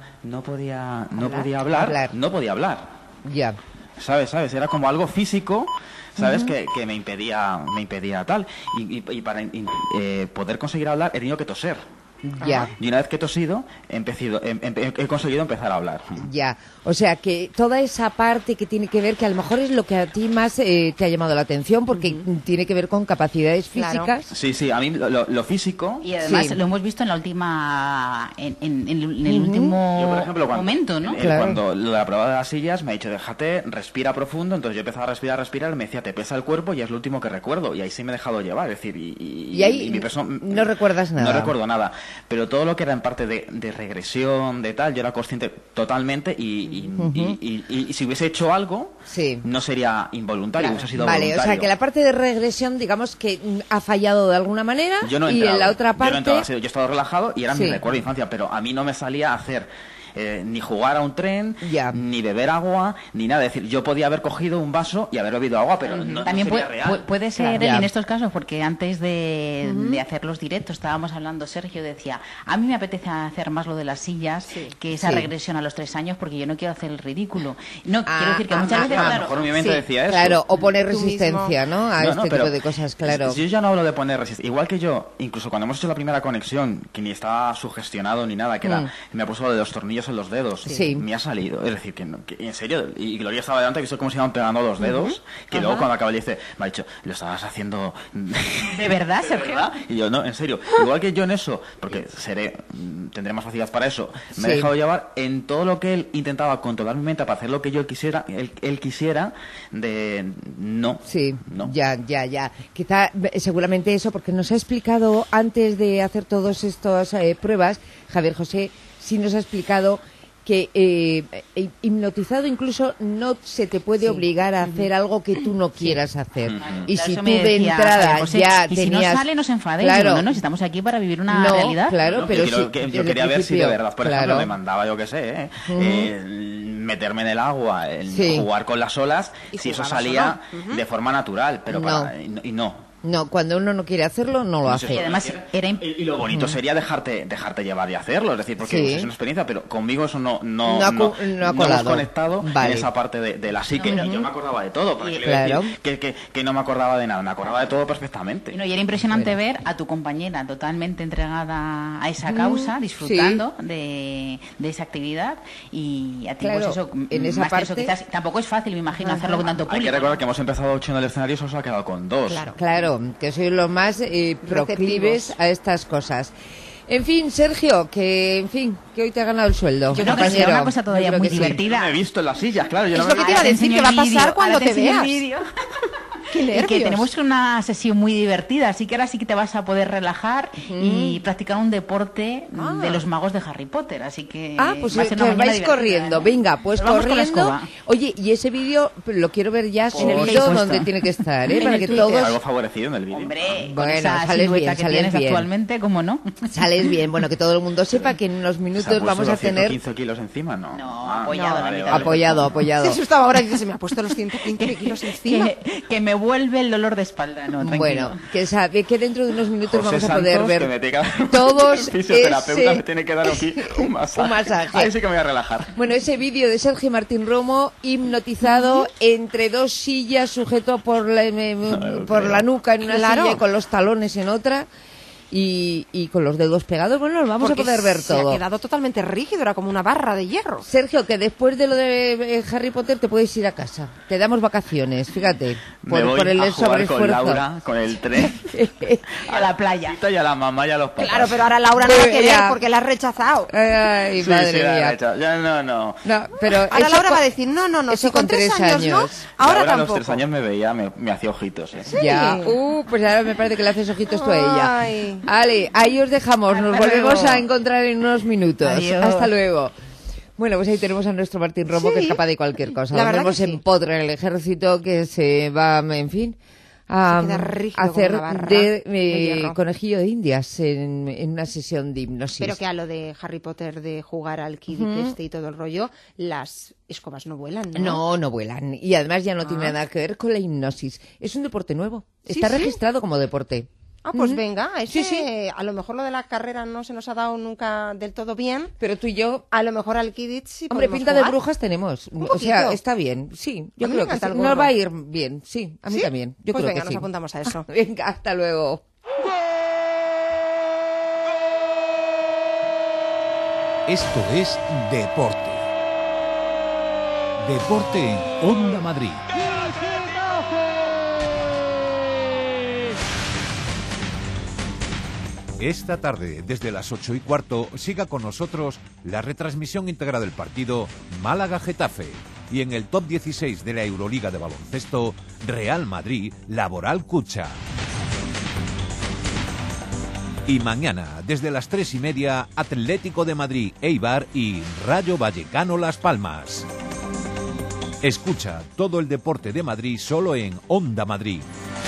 hablar. Ya. ¿Sabes? Era como algo físico, ¿sabes? Que me impedía tal. Y para poder conseguir hablar he tenido que toser. Ya. Y una vez que he tosido, he conseguido empezar a hablar. Ya, o sea que toda esa parte que tiene que ver, que a lo mejor es lo que a ti más te ha llamado la atención, porque tiene que ver con capacidades físicas. Sí, a mí lo físico. Y además lo hemos visto en la última, en el último yo, por ejemplo, momento, ¿no? Cuando lo de la prueba de las sillas me ha dicho, déjate, respira profundo. Entonces yo empezaba a respirar, me decía, te pesa el cuerpo, y es lo último que recuerdo. Y ahí sí me he dejado llevar, es decir, y ahí mi peso, no recuerdas nada. No recuerdo nada. Pero todo lo que era en parte de regresión, de tal, yo era consciente totalmente y si hubiese hecho algo, no sería involuntario, hubiese sido voluntario. O sea que la parte de regresión, digamos que ha fallado de alguna manera, yo no he y entrado, en la otra parte... Yo he estado relajado y era mi recuerdo de infancia, pero a mí no me salía a hacer... ni jugar a un tren, ni beber agua, ni nada. Es decir, yo podía haber cogido un vaso y haber bebido agua, pero también no sería real. Puede ser en estos casos, porque antes de hacer los directos estábamos hablando, Sergio decía, a mí me apetece hacer más lo de las sillas, que esa regresión a los 3 años, porque yo no quiero hacer el ridículo. No, quiero decir que muchas veces... A lo mejor mi mente decía eso. Claro, o poner resistencia, ¿no? A este tipo de cosas, claro. Yo ya no hablo de poner resistencia. Igual que yo, incluso cuando hemos hecho la primera conexión, que ni estaba sugestionado ni nada, que era, me ha puesto lo de los tornillos en los dedos. Me ha salido, es decir, que en serio, y Gloria estaba delante, que visto cómo se iban pegando los dedos, que luego cuando acaba le dice, me ha dicho, lo estabas haciendo ¿de verdad, Sergio? Y yo, no, en serio, igual que yo en eso, porque tendré más facilidad para eso, me he dejado llevar en todo lo que él intentaba controlar mi mente para hacer lo que yo quisiera, él quisiera, no. Ya. Quizá, seguramente eso, porque nos ha explicado antes de hacer todas estas pruebas, Javier José, sí nos ha explicado que hipnotizado incluso no se te puede obligar a hacer algo que tú no quieras hacer. Y si tú de entrada ya y tenías... si no sale, nos enfadéis. No, si estamos aquí para vivir una realidad. Claro, pero yo quería ver si de verdad, por ejemplo, me mandaba, yo qué sé, meterme en el agua, jugar con las olas, si eso salía de forma natural, pero no. No, cuando uno no quiere hacerlo, no lo hace. Y además y lo bonito sería dejarte llevar y hacerlo, es decir, porque es una experiencia, pero conmigo eso no hemos conectado en esa parte de la psique. Y yo me acordaba de todo, para que no me acordaba de nada, me acordaba de todo perfectamente. Y era impresionante ver a tu compañera totalmente entregada a esa causa, disfrutando de esa actividad, y a ti pues eso, en esa parte eso, quizás tampoco es fácil, me imagino, hacerlo con tanto público. Hay que recordar que hemos empezado 8 en el escenario y solo se ha quedado con 2. Claro, que sois los más proclives a estas cosas. En fin, Sergio, que hoy te ha ganado el sueldo. Yo creo que será una cosa todavía muy divertida. No me he visto en las sillas, claro. Es lo que te iba a decir, que va a pasar cuando te veas. Que tenemos una sesión muy divertida, así que ahora sí que te vas a poder relajar y practicar un deporte de los magos de Harry Potter, así que pues vais corriendo, venga, pues corriendo. Oye, y ese vídeo lo quiero ver ya subido donde tiene que estar, para que todos... Algo favorecido en el vídeo. Hombre, bueno, sales bien, actualmente, ¿cómo no? Sales bien, bueno, que todo el mundo sepa que en unos minutos vamos a tener... 115 kilos encima, ¿no? No, apoyado. Apoyado. Eso estaba ahora que se me ha puesto los 115 kilos encima. Que me vuelve el dolor de espalda. No, tranquilo. Bueno, que sabe que dentro de unos minutos José vamos a poder Santos, ver que me tiene que dar todos el fisioterapeuta ese... me tiene que dar aquí un masaje. Ahí sí que me voy a relajar. Bueno, ese vídeo de Sergio Martín Romo hipnotizado entre dos sillas, sujeto por la nuca en una silla y con los talones en otra. Y con los dedos pegados, bueno, lo vamos a poder ver todo. Se ha quedado totalmente rígido, era como una barra de hierro. Sergio, que después de lo de Harry Potter te puedes ir a casa. Te damos vacaciones, fíjate. Me voy por el a jugar con sobreesfuerzo. Laura, con el tren. A la playa. Y a la mamá y a los papás. Claro, pero ahora Laura no va a querer porque la has rechazado. Ay, Sí, madre sí, la he mía. rechazado. Ya no. No, pero Ahora eso Laura con- va a decir, no, eso si con 3 años no, ahora Laura a tampoco. los 3 años me veía, me hacía ojitos. Ya, pues ahora me parece que le haces ojitos tú a ella. Ay. Ale, ahí os dejamos, nos Hasta volvemos luego. a encontrar en unos minutos. Adiós. Hasta luego. Bueno, pues ahí tenemos a nuestro Martín Romo, que es capaz de cualquier cosa. la Lo verdad vemos que sí. en Potra, en el ejército, que se va, en fin, a Se queda rígido hacer como una barra de de hierro. conejillo de indias en una sesión de hipnosis. Pero que a lo de Harry Potter, de jugar al Quidditch y todo el rollo, las escobas no vuelan, ¿no? No vuelan. Y además ya no tiene nada que ver con la hipnosis. Es un deporte nuevo. Sí, Está sí. registrado como deporte. Ah, pues Ujú. venga, Sí, sí. a lo mejor lo de la carrera no se nos ha dado nunca del todo bien. Pero tú y yo... A lo mejor al Quidditch sí Hombre, podemos pinta jugar. de brujas tenemos. Un O sea, poquito. está bien. Sí, yo A mí creo me que encanta sí. el Nos gorro. va a ir bien. Sí, a mí ¿Sí? también. Yo Pues creo venga, que nos sí. apuntamos a eso. Venga, hasta luego. Esto es Deporte. Deporte en Onda Madrid. Esta tarde, desde las 8:15, siga con nosotros la retransmisión íntegra del partido Málaga-Getafe. Y en el top 16 de la Euroliga de baloncesto, Real Madrid, Laboral Cucha. Y mañana, desde las 3:30, Atlético de Madrid, Eibar y Rayo Vallecano Las Palmas. Escucha todo el deporte de Madrid solo en Onda Madrid.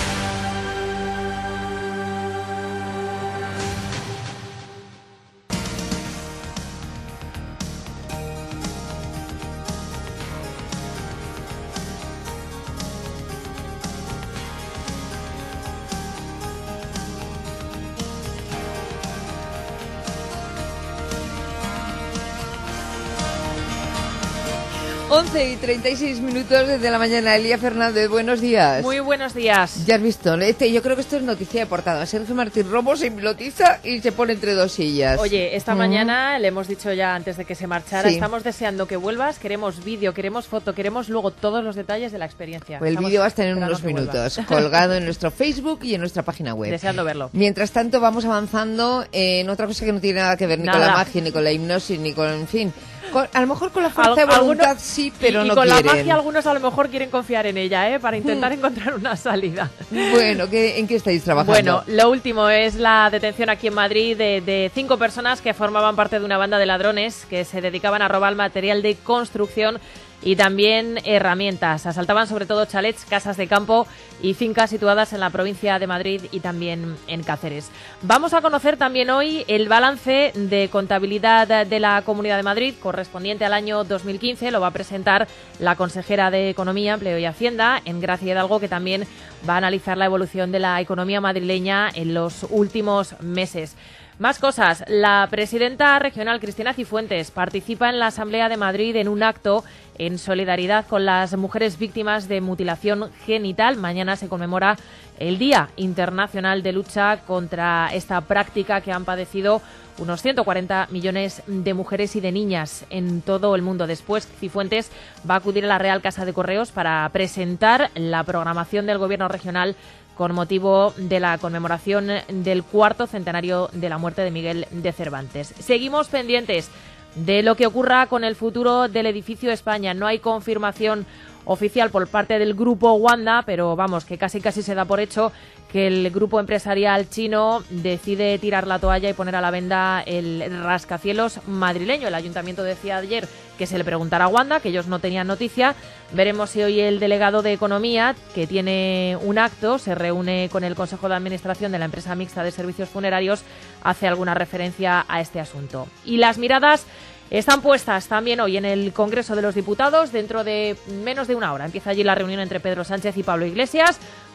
Once y 36 minutos desde la mañana. Elía Fernández, buenos días. Muy buenos días. Ya has visto, yo creo que esto es noticia de portada. Sergio Martín Romo se hipnotiza y se pone entre dos sillas. Oye, esta mañana le hemos dicho ya antes de que se marchara, Sí. estamos deseando que vuelvas, queremos vídeo, queremos foto, queremos luego todos los detalles de la experiencia. Pues el Estamos vídeo va a estar en esperando unos que vuelva. minutos, colgado en nuestro Facebook y en nuestra página web. Deseando verlo. Mientras tanto, vamos avanzando en otra cosa que no tiene nada que ver ni con Nada. la magia, ni con la hipnosis, ni con, en fin. A lo mejor con la fuerza de Algunos- voluntad sí, pero y no con quieren. la magia algunos a lo mejor quieren confiar en ella, para intentar encontrar una salida. Bueno, ¿en qué estáis trabajando? Bueno, lo último es la detención aquí en Madrid de 5 personas que formaban parte de una banda de ladrones que se dedicaban a robar material de construcción y también herramientas. Asaltaban sobre todo chalets, casas de campo y fincas situadas en la provincia de Madrid y también en Cáceres. Vamos a conocer también hoy el balance de contabilidad de la Comunidad de Madrid correspondiente al año 2015. Lo va a presentar la consejera de Economía, Empleo y Hacienda, Engracia Hidalgo, que también va a analizar la evolución de la economía madrileña en los últimos meses. Más cosas. La presidenta regional, Cristina Cifuentes, participa en la Asamblea de Madrid en un acto en solidaridad con las mujeres víctimas de mutilación genital. Mañana se conmemora el Día Internacional de Lucha contra esta práctica que han padecido unos 140 millones de mujeres y de niñas en todo el mundo. Después, Cifuentes va a acudir a la Real Casa de Correos para presentar la programación del Gobierno regional con motivo de la conmemoración del 4º centenario de la muerte de Miguel de Cervantes. Seguimos pendientes de lo que ocurra con el futuro del edificio España. No hay confirmación oficial por parte del grupo Wanda, pero vamos, que casi se da por hecho que el grupo empresarial chino decide tirar la toalla y poner a la venda el rascacielos madrileño. El ayuntamiento decía ayer que se le preguntara a Wanda, que ellos no tenían noticia. Veremos si hoy el delegado de Economía, que tiene un acto, se reúne con el Consejo de Administración de la empresa mixta de servicios funerarios, hace alguna referencia a este asunto. Y las miradas están puestas también hoy en el Congreso de los Diputados. Dentro de menos de una hora empieza allí la reunión entre Pedro Sánchez y Pablo Iglesias.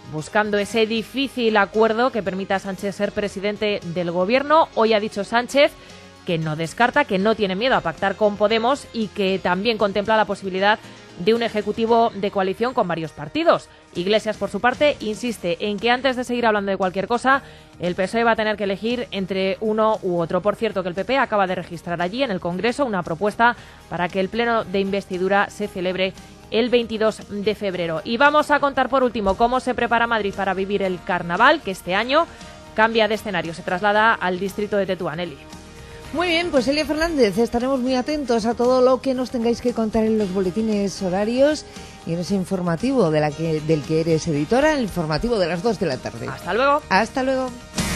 buscando ese difícil acuerdo que permita a Sánchez ser presidente del Gobierno. Hoy ha dicho Sánchez que no descarta, que no tiene miedo a pactar con Podemos y que también contempla la posibilidad de un ejecutivo de coalición con varios partidos. Iglesias, por su parte, insiste en que antes de seguir hablando de cualquier cosa, el PSOE va a tener que elegir entre uno u otro. Por cierto, que el PP acaba de registrar allí en el Congreso una propuesta para que el pleno de investidura se celebre el 22 de febrero. Y vamos a contar por último cómo se prepara Madrid para vivir el carnaval, que este año cambia de escenario, se traslada al distrito de Tetuán. Eli. Muy bien, pues Elia Fernández, estaremos muy atentos a todo lo que nos tengáis que contar en los boletines horarios y en ese informativo del que eres editora, el informativo de las 2 de la tarde. Hasta luego. Hasta luego.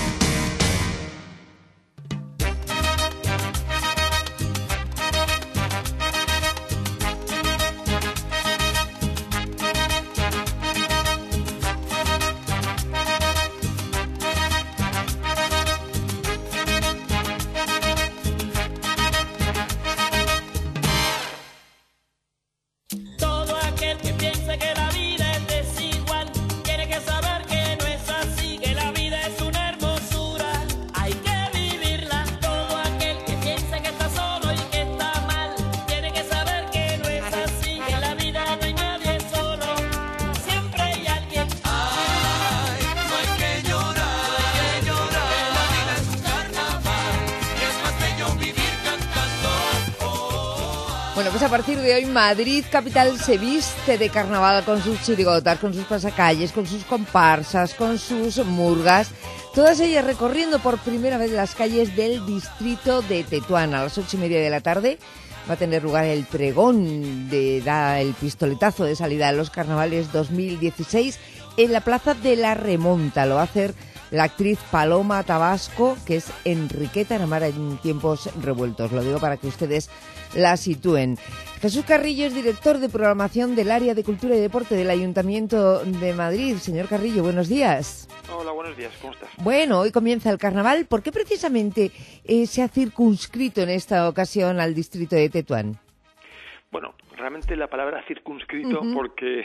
Bueno, pues a partir de hoy Madrid capital se viste de carnaval con sus chirigotas, con sus pasacalles, con sus comparsas, con sus murgas, todas ellas recorriendo por primera vez las calles del distrito de Tetuán. A las 8:30 de la tarde va a tener lugar el pregón el pistoletazo de salida de los carnavales 2016 en la Plaza de la Remonta. Lo va a hacer la actriz Paloma Tabasco, que es Enriqueta en Amar en tiempos revueltos. Lo digo para que ustedes la sitúen. Jesús Carrillo es director de programación del área de Cultura y Deporte del Ayuntamiento de Madrid. Señor Carrillo, buenos días. Hola, buenos días, ¿cómo estás? Bueno, hoy comienza el carnaval. ¿Por qué precisamente se ha circunscrito en esta ocasión al distrito de Tetuán? Bueno, realmente la palabra circunscrito porque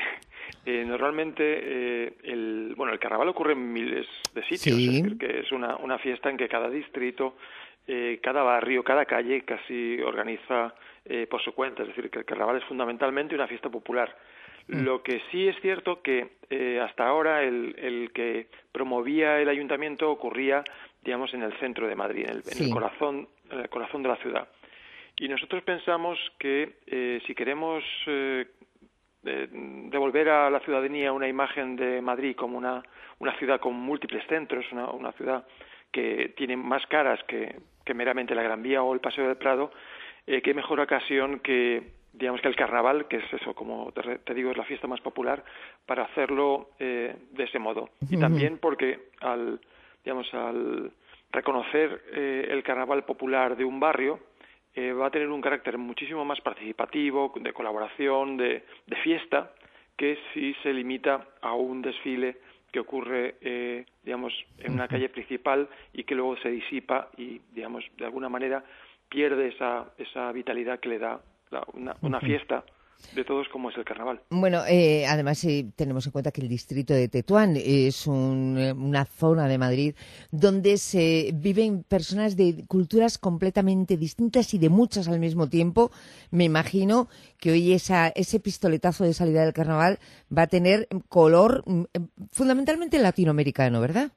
normalmente el carnaval ocurre en miles de sitios, sí. Es decir, que es una fiesta en que cada distrito, cada barrio, cada calle casi organiza por su cuenta, es decir, que el carnaval es fundamentalmente una fiesta popular. Lo que sí es cierto que hasta ahora el que promovía el ayuntamiento ocurría, digamos, en el centro de Madrid, en el corazón de la ciudad. Y nosotros pensamos que si queremos devolver a la ciudadanía una imagen de Madrid como una ciudad con múltiples centros, una ciudad que tiene más caras que meramente la Gran Vía o el Paseo del Prado, qué mejor ocasión que, digamos, que el carnaval, que es eso, como te digo, es la fiesta más popular, para hacerlo de ese modo. Y también porque al reconocer el carnaval popular de un barrio, va a tener un carácter muchísimo más participativo, de colaboración, de fiesta, que si se limita a un desfile que ocurre, en una calle principal y que luego se disipa y, digamos, de alguna manera pierde esa vitalidad que le da una fiesta de todos como es el carnaval. Bueno, además tenemos en cuenta que el distrito de Tetuán es una zona de Madrid donde se viven personas de culturas completamente distintas y de muchas al mismo tiempo. Me imagino que hoy ese pistoletazo de salida del carnaval va a tener color fundamentalmente latinoamericano, ¿verdad?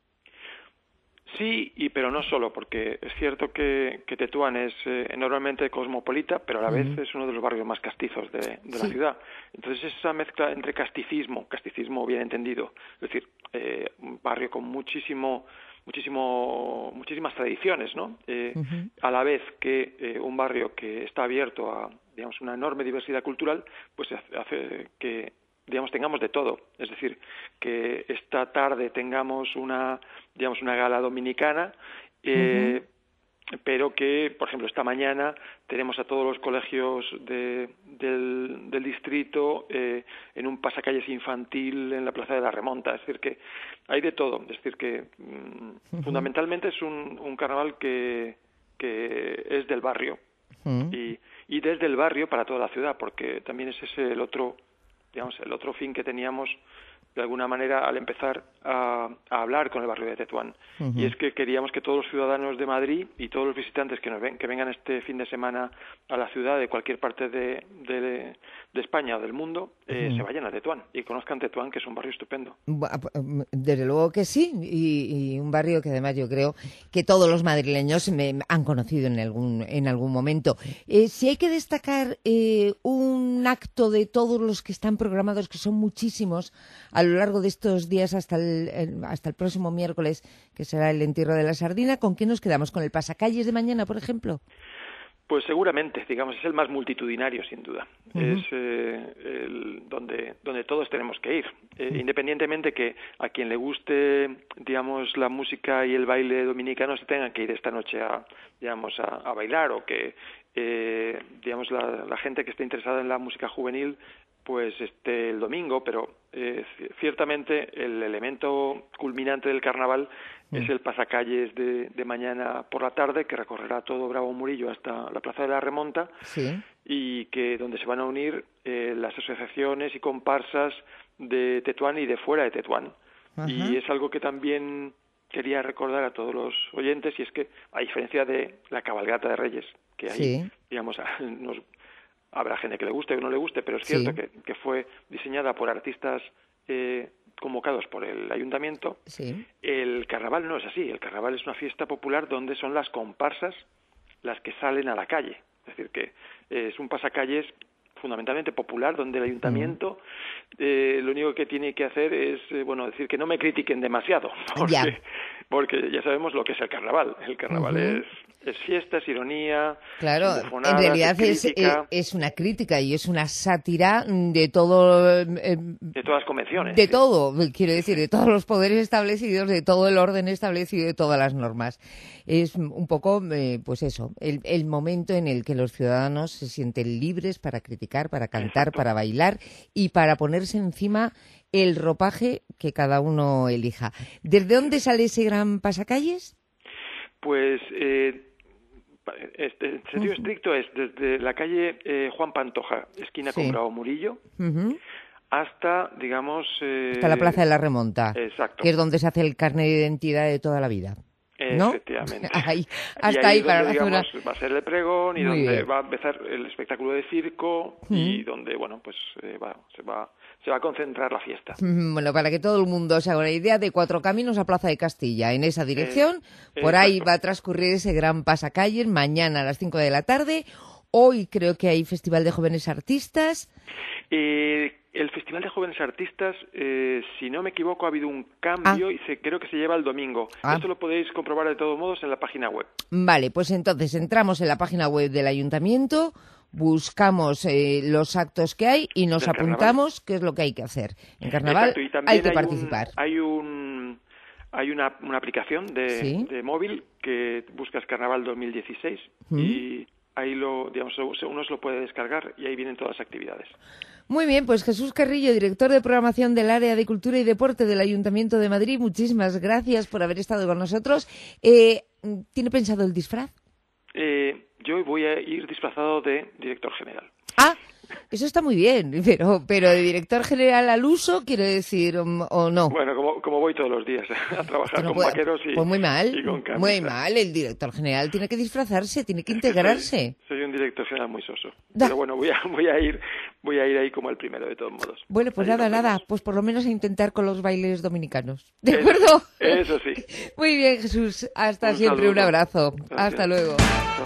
Sí, pero no solo, porque es cierto que Tetuán es enormemente cosmopolita, pero a la vez es uno de los barrios más castizos de la ciudad. Entonces esa mezcla entre casticismo bien entendido, es decir, un barrio con muchísimas tradiciones, ¿no? A la vez que un barrio que está abierto a, digamos, una enorme diversidad cultural, pues hace que, digamos, tengamos de todo. Es decir, que esta tarde tengamos una gala dominicana, pero que, por ejemplo, esta mañana tenemos a todos los colegios del distrito en un pasacalles infantil en la Plaza de la Remonta. Es decir, que hay de todo. Es decir, que fundamentalmente es un carnaval que es del barrio y desde el barrio para toda la ciudad, porque también es ese el otro fin que teníamos de alguna manera al empezar a hablar con el barrio de Tetuán. Y es que queríamos que todos los ciudadanos de Madrid y todos los visitantes que vengan este fin de semana a la ciudad de cualquier parte de España o del mundo se vayan a Tetuán y conozcan Tetuán, que es un barrio estupendo. Desde luego que sí, y un barrio que además yo creo que todos los madrileños han conocido en algún momento. Si hay que destacar un acto de todos los que están programados, que son muchísimos, a lo largo de estos días hasta el próximo miércoles, que será el entierro de la sardina, ¿con qué nos quedamos? ¿Con el pasacalles de mañana, por ejemplo? Pues seguramente, digamos, es el más multitudinario, sin duda. Es donde todos tenemos que ir. Independientemente que a quien le guste, digamos, la música y el baile dominicano se tengan que ir esta noche a bailar, o que, digamos, la gente que esté interesada en la música juvenil pues el domingo, pero ciertamente el elemento culminante del carnaval es el pasacalles de mañana por la tarde, que recorrerá todo Bravo Murillo hasta la Plaza de la Remonta, y donde se van a unir las asociaciones y comparsas de Tetuán y de fuera de Tetuán. Y es algo que también quería recordar a todos los oyentes, y es que, a diferencia de la cabalgata de Reyes, que ahí, digamos, habrá gente que le guste o no le guste, pero es cierto que fue diseñada por artistas convocados por el ayuntamiento. El carnaval no es así. El carnaval es una fiesta popular donde son las comparsas las que salen a la calle. Es decir, que es un pasacalles fundamentalmente popular, donde el ayuntamiento lo único que tiene que hacer es decir que no me critiquen demasiado, porque ya sabemos lo que es el carnaval. El carnaval es fiesta, es ironía, claro, en realidad es una crítica y es una sátira de todo, de todas las convenciones, de todo, quiero decir, de todos los poderes establecidos, de todo el orden establecido, de todas las normas. Es un poco, pues eso, el momento en el que los ciudadanos se sienten libres para criticar, para cantar, para bailar y para ponerse encima el ropaje que cada uno elija. ¿Desde dónde sale ese gran pasacalles? Pues en sentido estricto es desde la calle Juan Pantoja, esquina con Bravo Murillo, hasta, digamos... hasta la Plaza de la Remonta, exacto, que es donde se hace el carnet de identidad de toda la vida. ¿No? Efectivamente. Hasta ahí para donde, la digamos, va a ser el pregón y muy donde va a empezar el espectáculo de circo y donde, bueno, pues se va a concentrar la fiesta. Bueno, para que todo el mundo se haga una idea, de Cuatro Caminos a Plaza de Castilla, en esa dirección, por ahí va a transcurrir ese gran pasacalles mañana a las 5 de la tarde. Hoy creo que hay Festival de Jóvenes Artistas. El Festival de Jóvenes Artistas, si no me equivoco, ha habido un cambio y creo que se lleva el domingo. Esto lo podéis comprobar de todos modos en la página web. Vale, pues entonces entramos en la página web del Ayuntamiento, buscamos los actos que hay y nos apuntamos qué es lo que hay que hacer. En Carnaval hay que participar. Hay una aplicación de móvil que buscas Carnaval 2016 y ahí uno se lo puede descargar y ahí vienen todas las actividades. Muy bien, pues Jesús Carrillo, director de programación del Área de Cultura y Deporte del Ayuntamiento de Madrid, muchísimas gracias por haber estado con nosotros. ¿Tiene pensado el disfraz? Yo voy a ir disfrazado de director general. Eso está muy bien, pero de director general al uso, quiero decir, o no. Bueno, como voy todos los días a trabajar con vaqueros y, pues muy mal, y con camisas. Muy mal, el director general tiene que disfrazarse, tiene que integrarse. Soy un director general muy soso. Pero bueno, voy a ir ahí como el primero, de todos modos. Bueno, pues nada, pues por lo menos a intentar con los bailes dominicanos. ¿De acuerdo? Eso sí. Muy bien, Jesús, hasta siempre, un abrazo. Gracias. Hasta luego.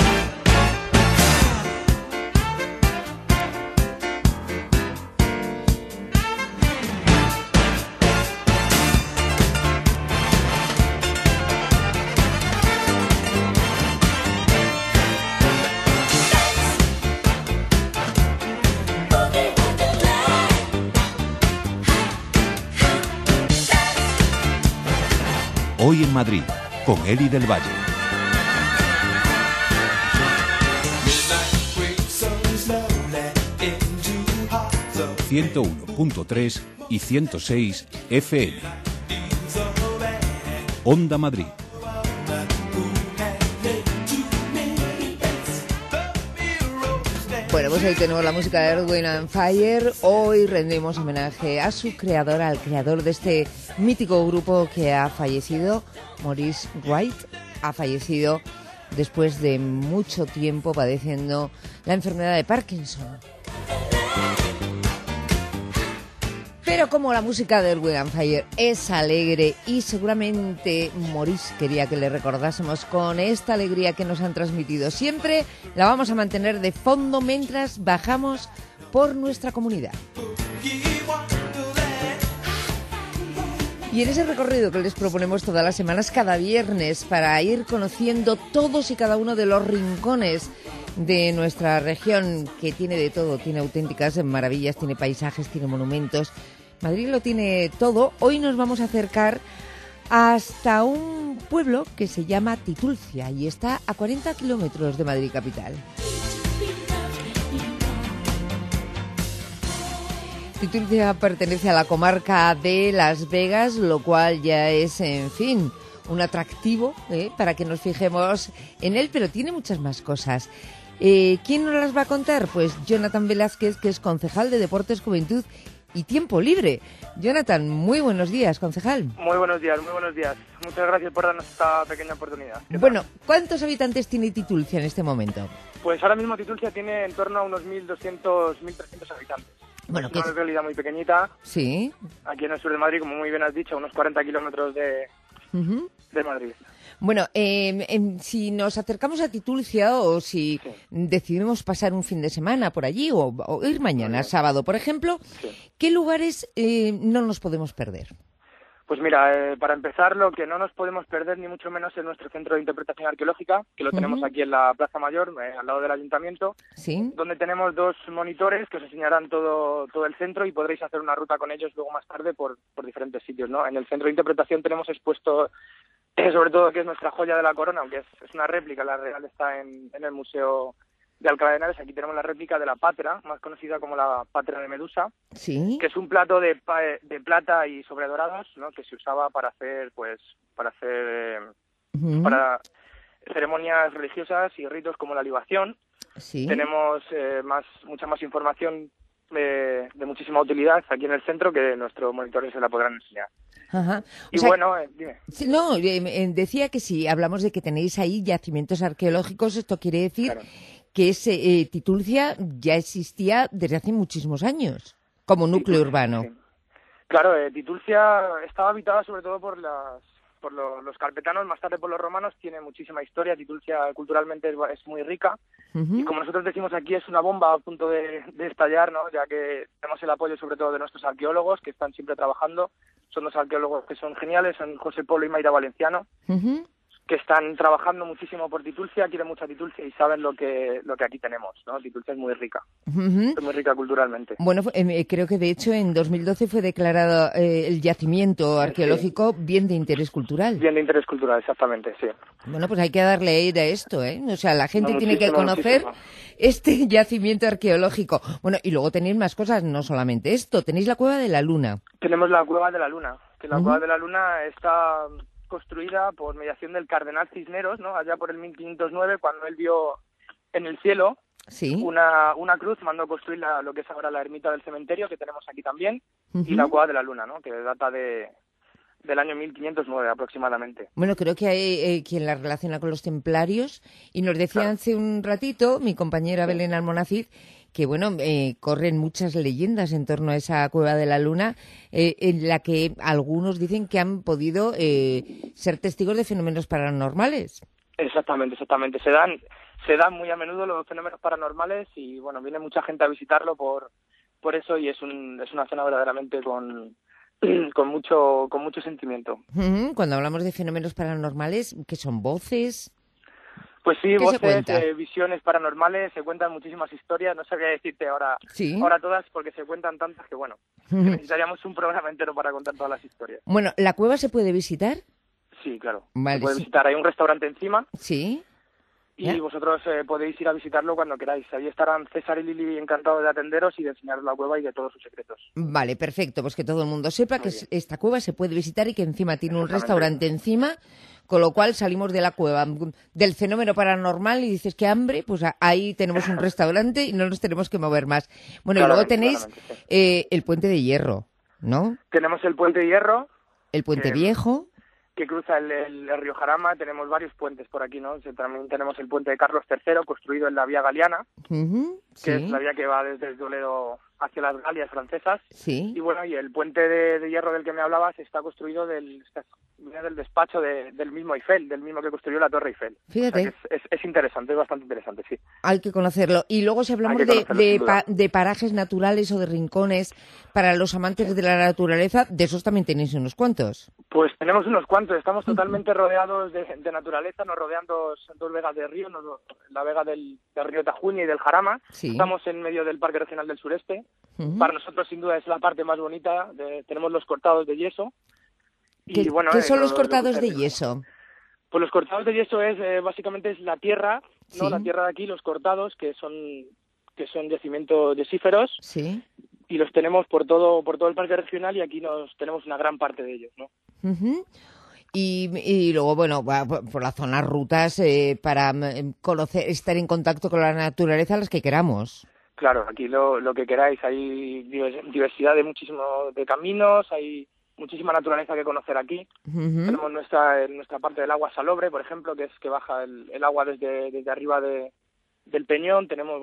Hoy en Madrid, con Eli del Valle. ...101.3 y 106 FM. Onda Madrid. Bueno, pues ahí tenemos la música de Earth, Wind and Fire. Hoy rendimos homenaje a su creador, al creador de este mítico grupo que ha fallecido, Maurice White. Ha fallecido después de mucho tiempo padeciendo la enfermedad de Parkinson. Pero como la música de Earth, Wind and Fire es alegre y seguramente Maurice quería que le recordásemos con esta alegría que nos han transmitido siempre, la vamos a mantener de fondo mientras bajamos por nuestra comunidad. Y en ese recorrido que les proponemos todas las semanas, cada viernes, para ir conociendo todos y cada uno de los rincones de nuestra región, que tiene de todo, tiene auténticas maravillas, tiene paisajes, tiene monumentos. Madrid lo tiene todo. Hoy nos vamos a acercar hasta un pueblo que se llama Titulcia y está a 40 kilómetros de Madrid capital. Titulcia pertenece a la comarca de Las Vegas, lo cual ya es, en fin, un atractivo para que nos fijemos en él, pero tiene muchas más cosas. ¿Quién nos las va a contar? Pues Jonathan Velázquez, que es concejal de Deportes, Juventud y Tiempo Libre. Jonathan, muy buenos días, concejal. Muy buenos días, muy buenos días. Muchas gracias por darnos esta pequeña oportunidad. Bueno, ¿cuántos habitantes tiene Titulcia en este momento? Pues ahora mismo Titulcia tiene en torno a unos 1.200, 1.300 habitantes. Bueno, es una realidad muy pequeñita. Sí. Aquí en el sur de Madrid, como muy bien has dicho, a unos 40 kilómetros de Madrid. Bueno, si nos acercamos a Titulcia o si decidimos pasar un fin de semana por allí o ir mañana, sábado, por ejemplo, ¿qué lugares no nos podemos perder? Pues mira, para empezar, lo que no nos podemos perder ni mucho menos es nuestro centro de interpretación arqueológica, que lo tenemos aquí en la Plaza Mayor, al lado del Ayuntamiento, donde tenemos 2 monitores que os enseñarán todo el centro y podréis hacer una ruta con ellos luego más tarde por diferentes sitios, ¿no? En el centro de interpretación tenemos expuesto sobre todo que es nuestra joya de la corona, aunque es una réplica, la real está en el Museo de Alcalá de Henares. Aquí tenemos la réplica de la patra, más conocida como la patra de Medusa, que es un plato de plata y sobredorados, ¿no? Que se usaba para hacer para ceremonias religiosas y ritos como la libación. Tenemos mucha más información de muchísima utilidad aquí en el centro que nuestros monitores se la podrán enseñar. Ajá. Y bueno, dime. No, decía que si hablamos de que tenéis ahí yacimientos arqueológicos, esto quiere decir que Titulcia ya existía desde hace muchísimos años como núcleo urbano. Sí. Claro, Titulcia estaba habitada sobre todo por los carpetanos, más tarde por los romanos. Tiene muchísima historia. Titulcia culturalmente es muy rica y como nosotros decimos aquí, es una bomba a punto de estallar, ¿no? Ya que tenemos el apoyo sobre todo de nuestros arqueólogos que están siempre trabajando. Son 2 arqueólogos que son geniales, son José Polo y Mayra Valenciano, que están trabajando muchísimo por Titulcia, quieren mucho a Titulcia y saben lo que aquí tenemos, ¿no? Titulcia es muy rica, es muy rica culturalmente. Bueno, creo que de hecho en 2012 fue declarado el yacimiento arqueológico bien de interés cultural. Bien de interés cultural, exactamente, sí. Bueno, pues hay que darle aire a esto, ¿eh? O sea, la gente tiene que conocer este yacimiento arqueológico. Bueno, y luego tenéis más cosas, no solamente esto, tenéis la Cueva de la Luna. Tenemos la Cueva de la Luna, que la Cueva de la Luna está construida por mediación del cardenal Cisneros, ¿no? Allá por el 1509, cuando él vio en el cielo una cruz, mandó construir lo que es ahora la ermita del cementerio, que tenemos aquí también, y la Cueva de la Luna, ¿no? Que data del año 1509 aproximadamente. Bueno, creo que hay quien la relaciona con los templarios, y nos decía hace un ratito mi compañera Belén Almonacid que, bueno, corren muchas leyendas en torno a esa Cueva de la Luna, en la que algunos dicen que han podido ser testigos de fenómenos paranormales. Exactamente. Se dan muy a menudo los fenómenos paranormales y, bueno, viene mucha gente a visitarlo por eso y es una zona verdaderamente con mucho sentimiento. Cuando hablamos de fenómenos paranormales, ¿qué son? ¿Voces? Pues sí, voces, visiones paranormales, se cuentan muchísimas historias, no sabría decirte ahora todas porque se cuentan tantas que, bueno, necesitaríamos un programa entero para contar todas las historias. Bueno, ¿la cueva se puede visitar? Sí, claro, vale, se puede visitar, hay un restaurante encima. Sí. Y vosotros podéis ir a visitarlo cuando queráis. Ahí estarán César y Lili encantados de atenderos y de enseñaros la cueva y de todos sus secretos. Vale, perfecto. Pues que todo el mundo sepa que esta cueva se puede visitar y que encima tiene un restaurante encima Con lo cual salimos de la cueva, del fenómeno paranormal y dices, ¿qué hambre? Pues ahí tenemos un restaurante y no nos tenemos que mover más. Bueno, y luego tenéis el Puente de Hierro, ¿no? Tenemos el Puente de Hierro. El Puente Viejo. Que cruza el río Jarama. Tenemos varios puentes por aquí, ¿no? También tenemos el Puente de Carlos III, construido en la Vía Galiana, que es la vía que va desde Toledo hacia las Galias francesas. Sí. Y bueno, y el Puente de Hierro del que me hablabas está construido del despacho del mismo Eiffel, del mismo que construyó la Torre Eiffel. Fíjate. O sea que es interesante, es bastante interesante, sí. Hay que conocerlo. Y luego si hablamos de parajes naturales o de rincones para los amantes de la naturaleza, de esos también tenéis unos cuantos. Pues tenemos unos cuantos. Estamos totalmente rodeados de naturaleza. Nos rodean dos vegas de río, la vega del río Tajuña y del Jarama. Sí. Estamos en medio del Parque Regional del Sureste. Para nosotros, sin duda, es la parte más bonita. Tenemos los cortados de yeso. ¿Qué son los cortados de yeso? Pues los cortados de yeso básicamente es la tierra, ¿no? Sí. La tierra de aquí, los cortados, que son yacimientos yesíferos. Sí. Y los tenemos por todo el parque regional y aquí tenemos una gran parte de ellos, ¿no? Y luego, bueno, por las zonas rutas para conocer, estar en contacto con la naturaleza, las que queramos. Claro, aquí lo que queráis. Hay diversidad de caminos, hay muchísima naturaleza que conocer aquí. Tenemos nuestra parte del agua salobre, por ejemplo, que es que baja el agua desde arriba del peñón. Tenemos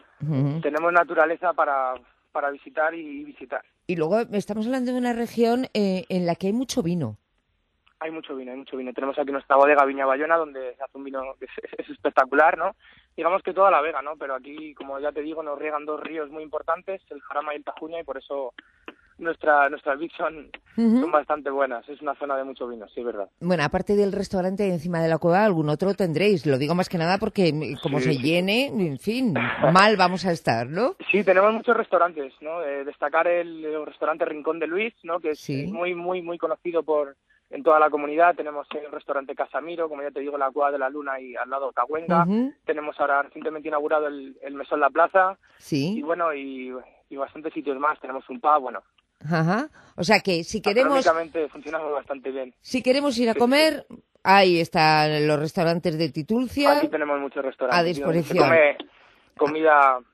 naturaleza para visitar y visitar. Y luego estamos hablando de una región en la que hay mucho vino. Hay mucho vino. Tenemos aquí nuestra bodega Viña Bayona, donde se hace un vino que es espectacular, ¿no? Digamos que toda la vega, ¿no? Pero aquí, como ya te digo, nos riegan dos ríos muy importantes, el Jarama y el Tajuña, y por eso nuestras vides son bastante buenas. Es una zona de mucho vino, sí, es verdad. Bueno, aparte del restaurante encima de la cueva, algún otro tendréis. Lo digo más que nada porque como se llene, en fin, mal vamos a estar, ¿no? Sí, tenemos muchos restaurantes, ¿no? Destacar el restaurante Rincón de Luis, ¿no? Que es muy, muy, muy conocido en toda la comunidad. Tenemos el restaurante Casamiro, como ya te digo, la Cueva de la Luna y al lado Tahuenga. Tenemos ahora recientemente inaugurado el Mesón La Plaza. Sí. Y bueno, y bastantes sitios más. Tenemos un pub, bueno. Ajá. O sea que si queremos... Económicamente funcionamos bastante bien. Si queremos ir a comer, ahí están los restaurantes de Titulcia. Aquí tenemos muchos restaurantes. A disposición. Se come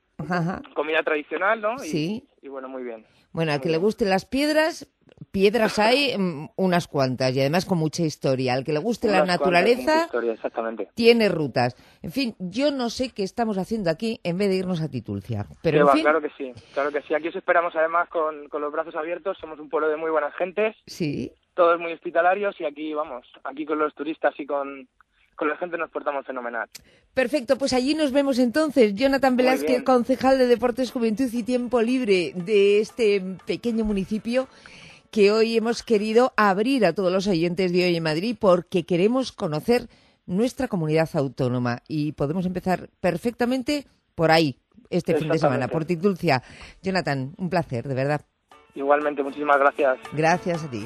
comida tradicional, ¿no? Sí. Y bueno, muy bien. Bueno, al que le gusten las piedras hay unas cuantas y además con mucha historia. Al que le guste la naturaleza, tiene rutas. En fin, yo no sé qué estamos haciendo aquí en vez de irnos a Titulcia. Pero en fin... Claro que sí. Aquí os esperamos además con los brazos abiertos. Somos un pueblo de muy buenas gentes. Sí. Todos muy hospitalarios y aquí con los turistas y con la gente nos portamos fenomenal. Perfecto, pues allí nos vemos entonces. Jonathan Velázquez, concejal de Deportes, Juventud y Tiempo Libre de este pequeño municipio que hoy hemos querido abrir a todos los oyentes de Hoy en Madrid porque queremos conocer nuestra comunidad autónoma y podemos empezar perfectamente por ahí, este fin de semana, por Titulcia. Jonathan, un placer, de verdad. Igualmente, muchísimas gracias. Gracias a ti.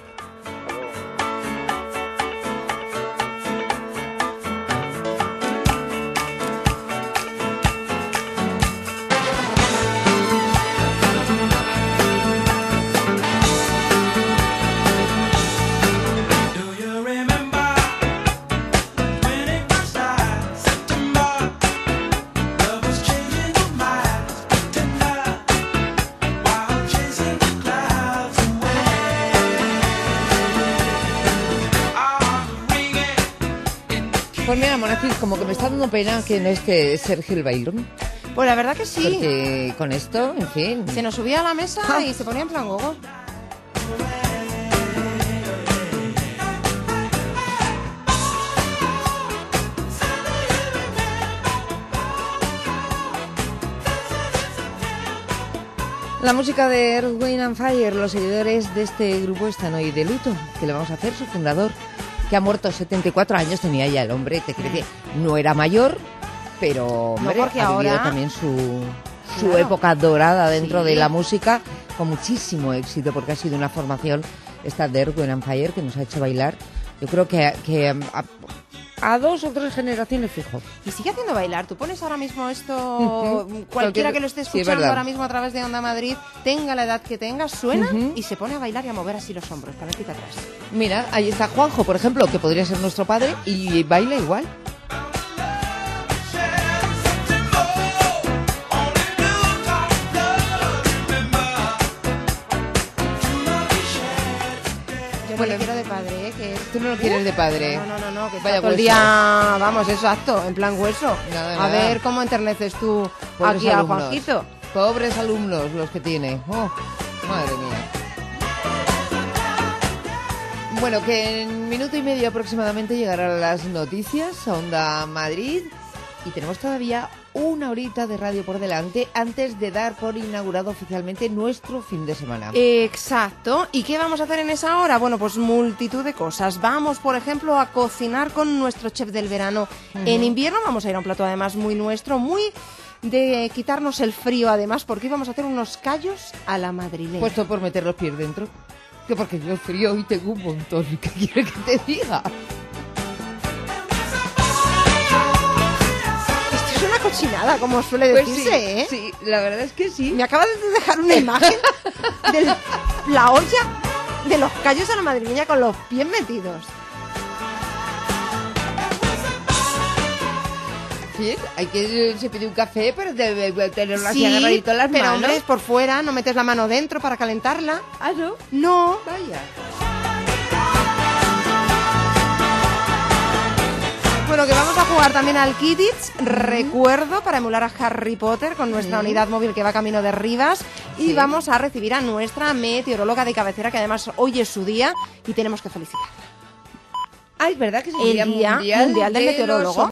Pues mira, Monacís, como que me está dando pena que no esté Sergio el Bailón. Pues la verdad que sí. Porque con esto, en fin... Se nos subía a la mesa y se ponía en plan gogo. La música de Earth, Wind and Fire, los seguidores de este grupo están hoy de luto. ¿Qué le vamos a hacer? Su fundador, que ha muerto, 74 años tenía ya el hombre, te crees que no era mayor, pero hombre, no, porque ha vivido ahora... también su época dorada dentro de la música, con muchísimo éxito, porque ha sido una formación, esta de Earth, Wind and Fire, que nos ha hecho bailar. Yo creo que a 2 o 3 generaciones fijo. Y sigue haciendo bailar. Tú pones ahora mismo esto, cualquiera que lo esté escuchando ahora mismo a través de Onda Madrid, tenga la edad que tenga, suena y se pone a bailar y a mover así los hombros, para adelante y atrás. Mira, ahí está Juanjo, por ejemplo, que podría ser nuestro padre y baila igual. Yo lo quiero de padre, que tú no lo quieres de padre. No, que vaya todo el día, vamos, exacto, en plan hueso. Nada. A ver cómo enterneces tú Pobres aquí alumnos. a Juanjito. Pobres alumnos los que tiene. Oh, madre mía. Bueno, que en minuto y medio aproximadamente llegarán las noticias a Onda Madrid y tenemos todavía una horita de radio por delante antes de dar por inaugurado oficialmente nuestro fin de semana. Exacto. ¿Y qué vamos a hacer en esa hora? Bueno, pues multitud de cosas. Vamos, por ejemplo, a cocinar con nuestro chef del verano. En invierno vamos a ir a un plato además muy nuestro, muy de quitarnos el frío además, porque íbamos a hacer unos callos a la madrileña. Puesto por meter los pies dentro. Que porque yo frío y tengo un montón. ¿Qué quiere que te diga? Esto es una cochinada, como suele decirse, sí, ¿eh? Sí, la verdad es que sí. Me acabas de dejar una imagen de la olla de los callos a la madrileña con los pies metidos. Sí, hay que se pide un café para tenerlo así agarradito en las manos. Pero hombre, es por fuera, no metes la mano dentro para calentarla. ¿Ah, no? No. Vaya. Bueno, que vamos a jugar también al Kidditch, recuerdo, para emular a Harry Potter con nuestra unidad móvil que va camino de Rivas. Y vamos a recibir a nuestra meteoróloga de cabecera, que además hoy es su día y tenemos que felicitarla. Ah, es verdad que es el Día Mundial del Meteorólogo.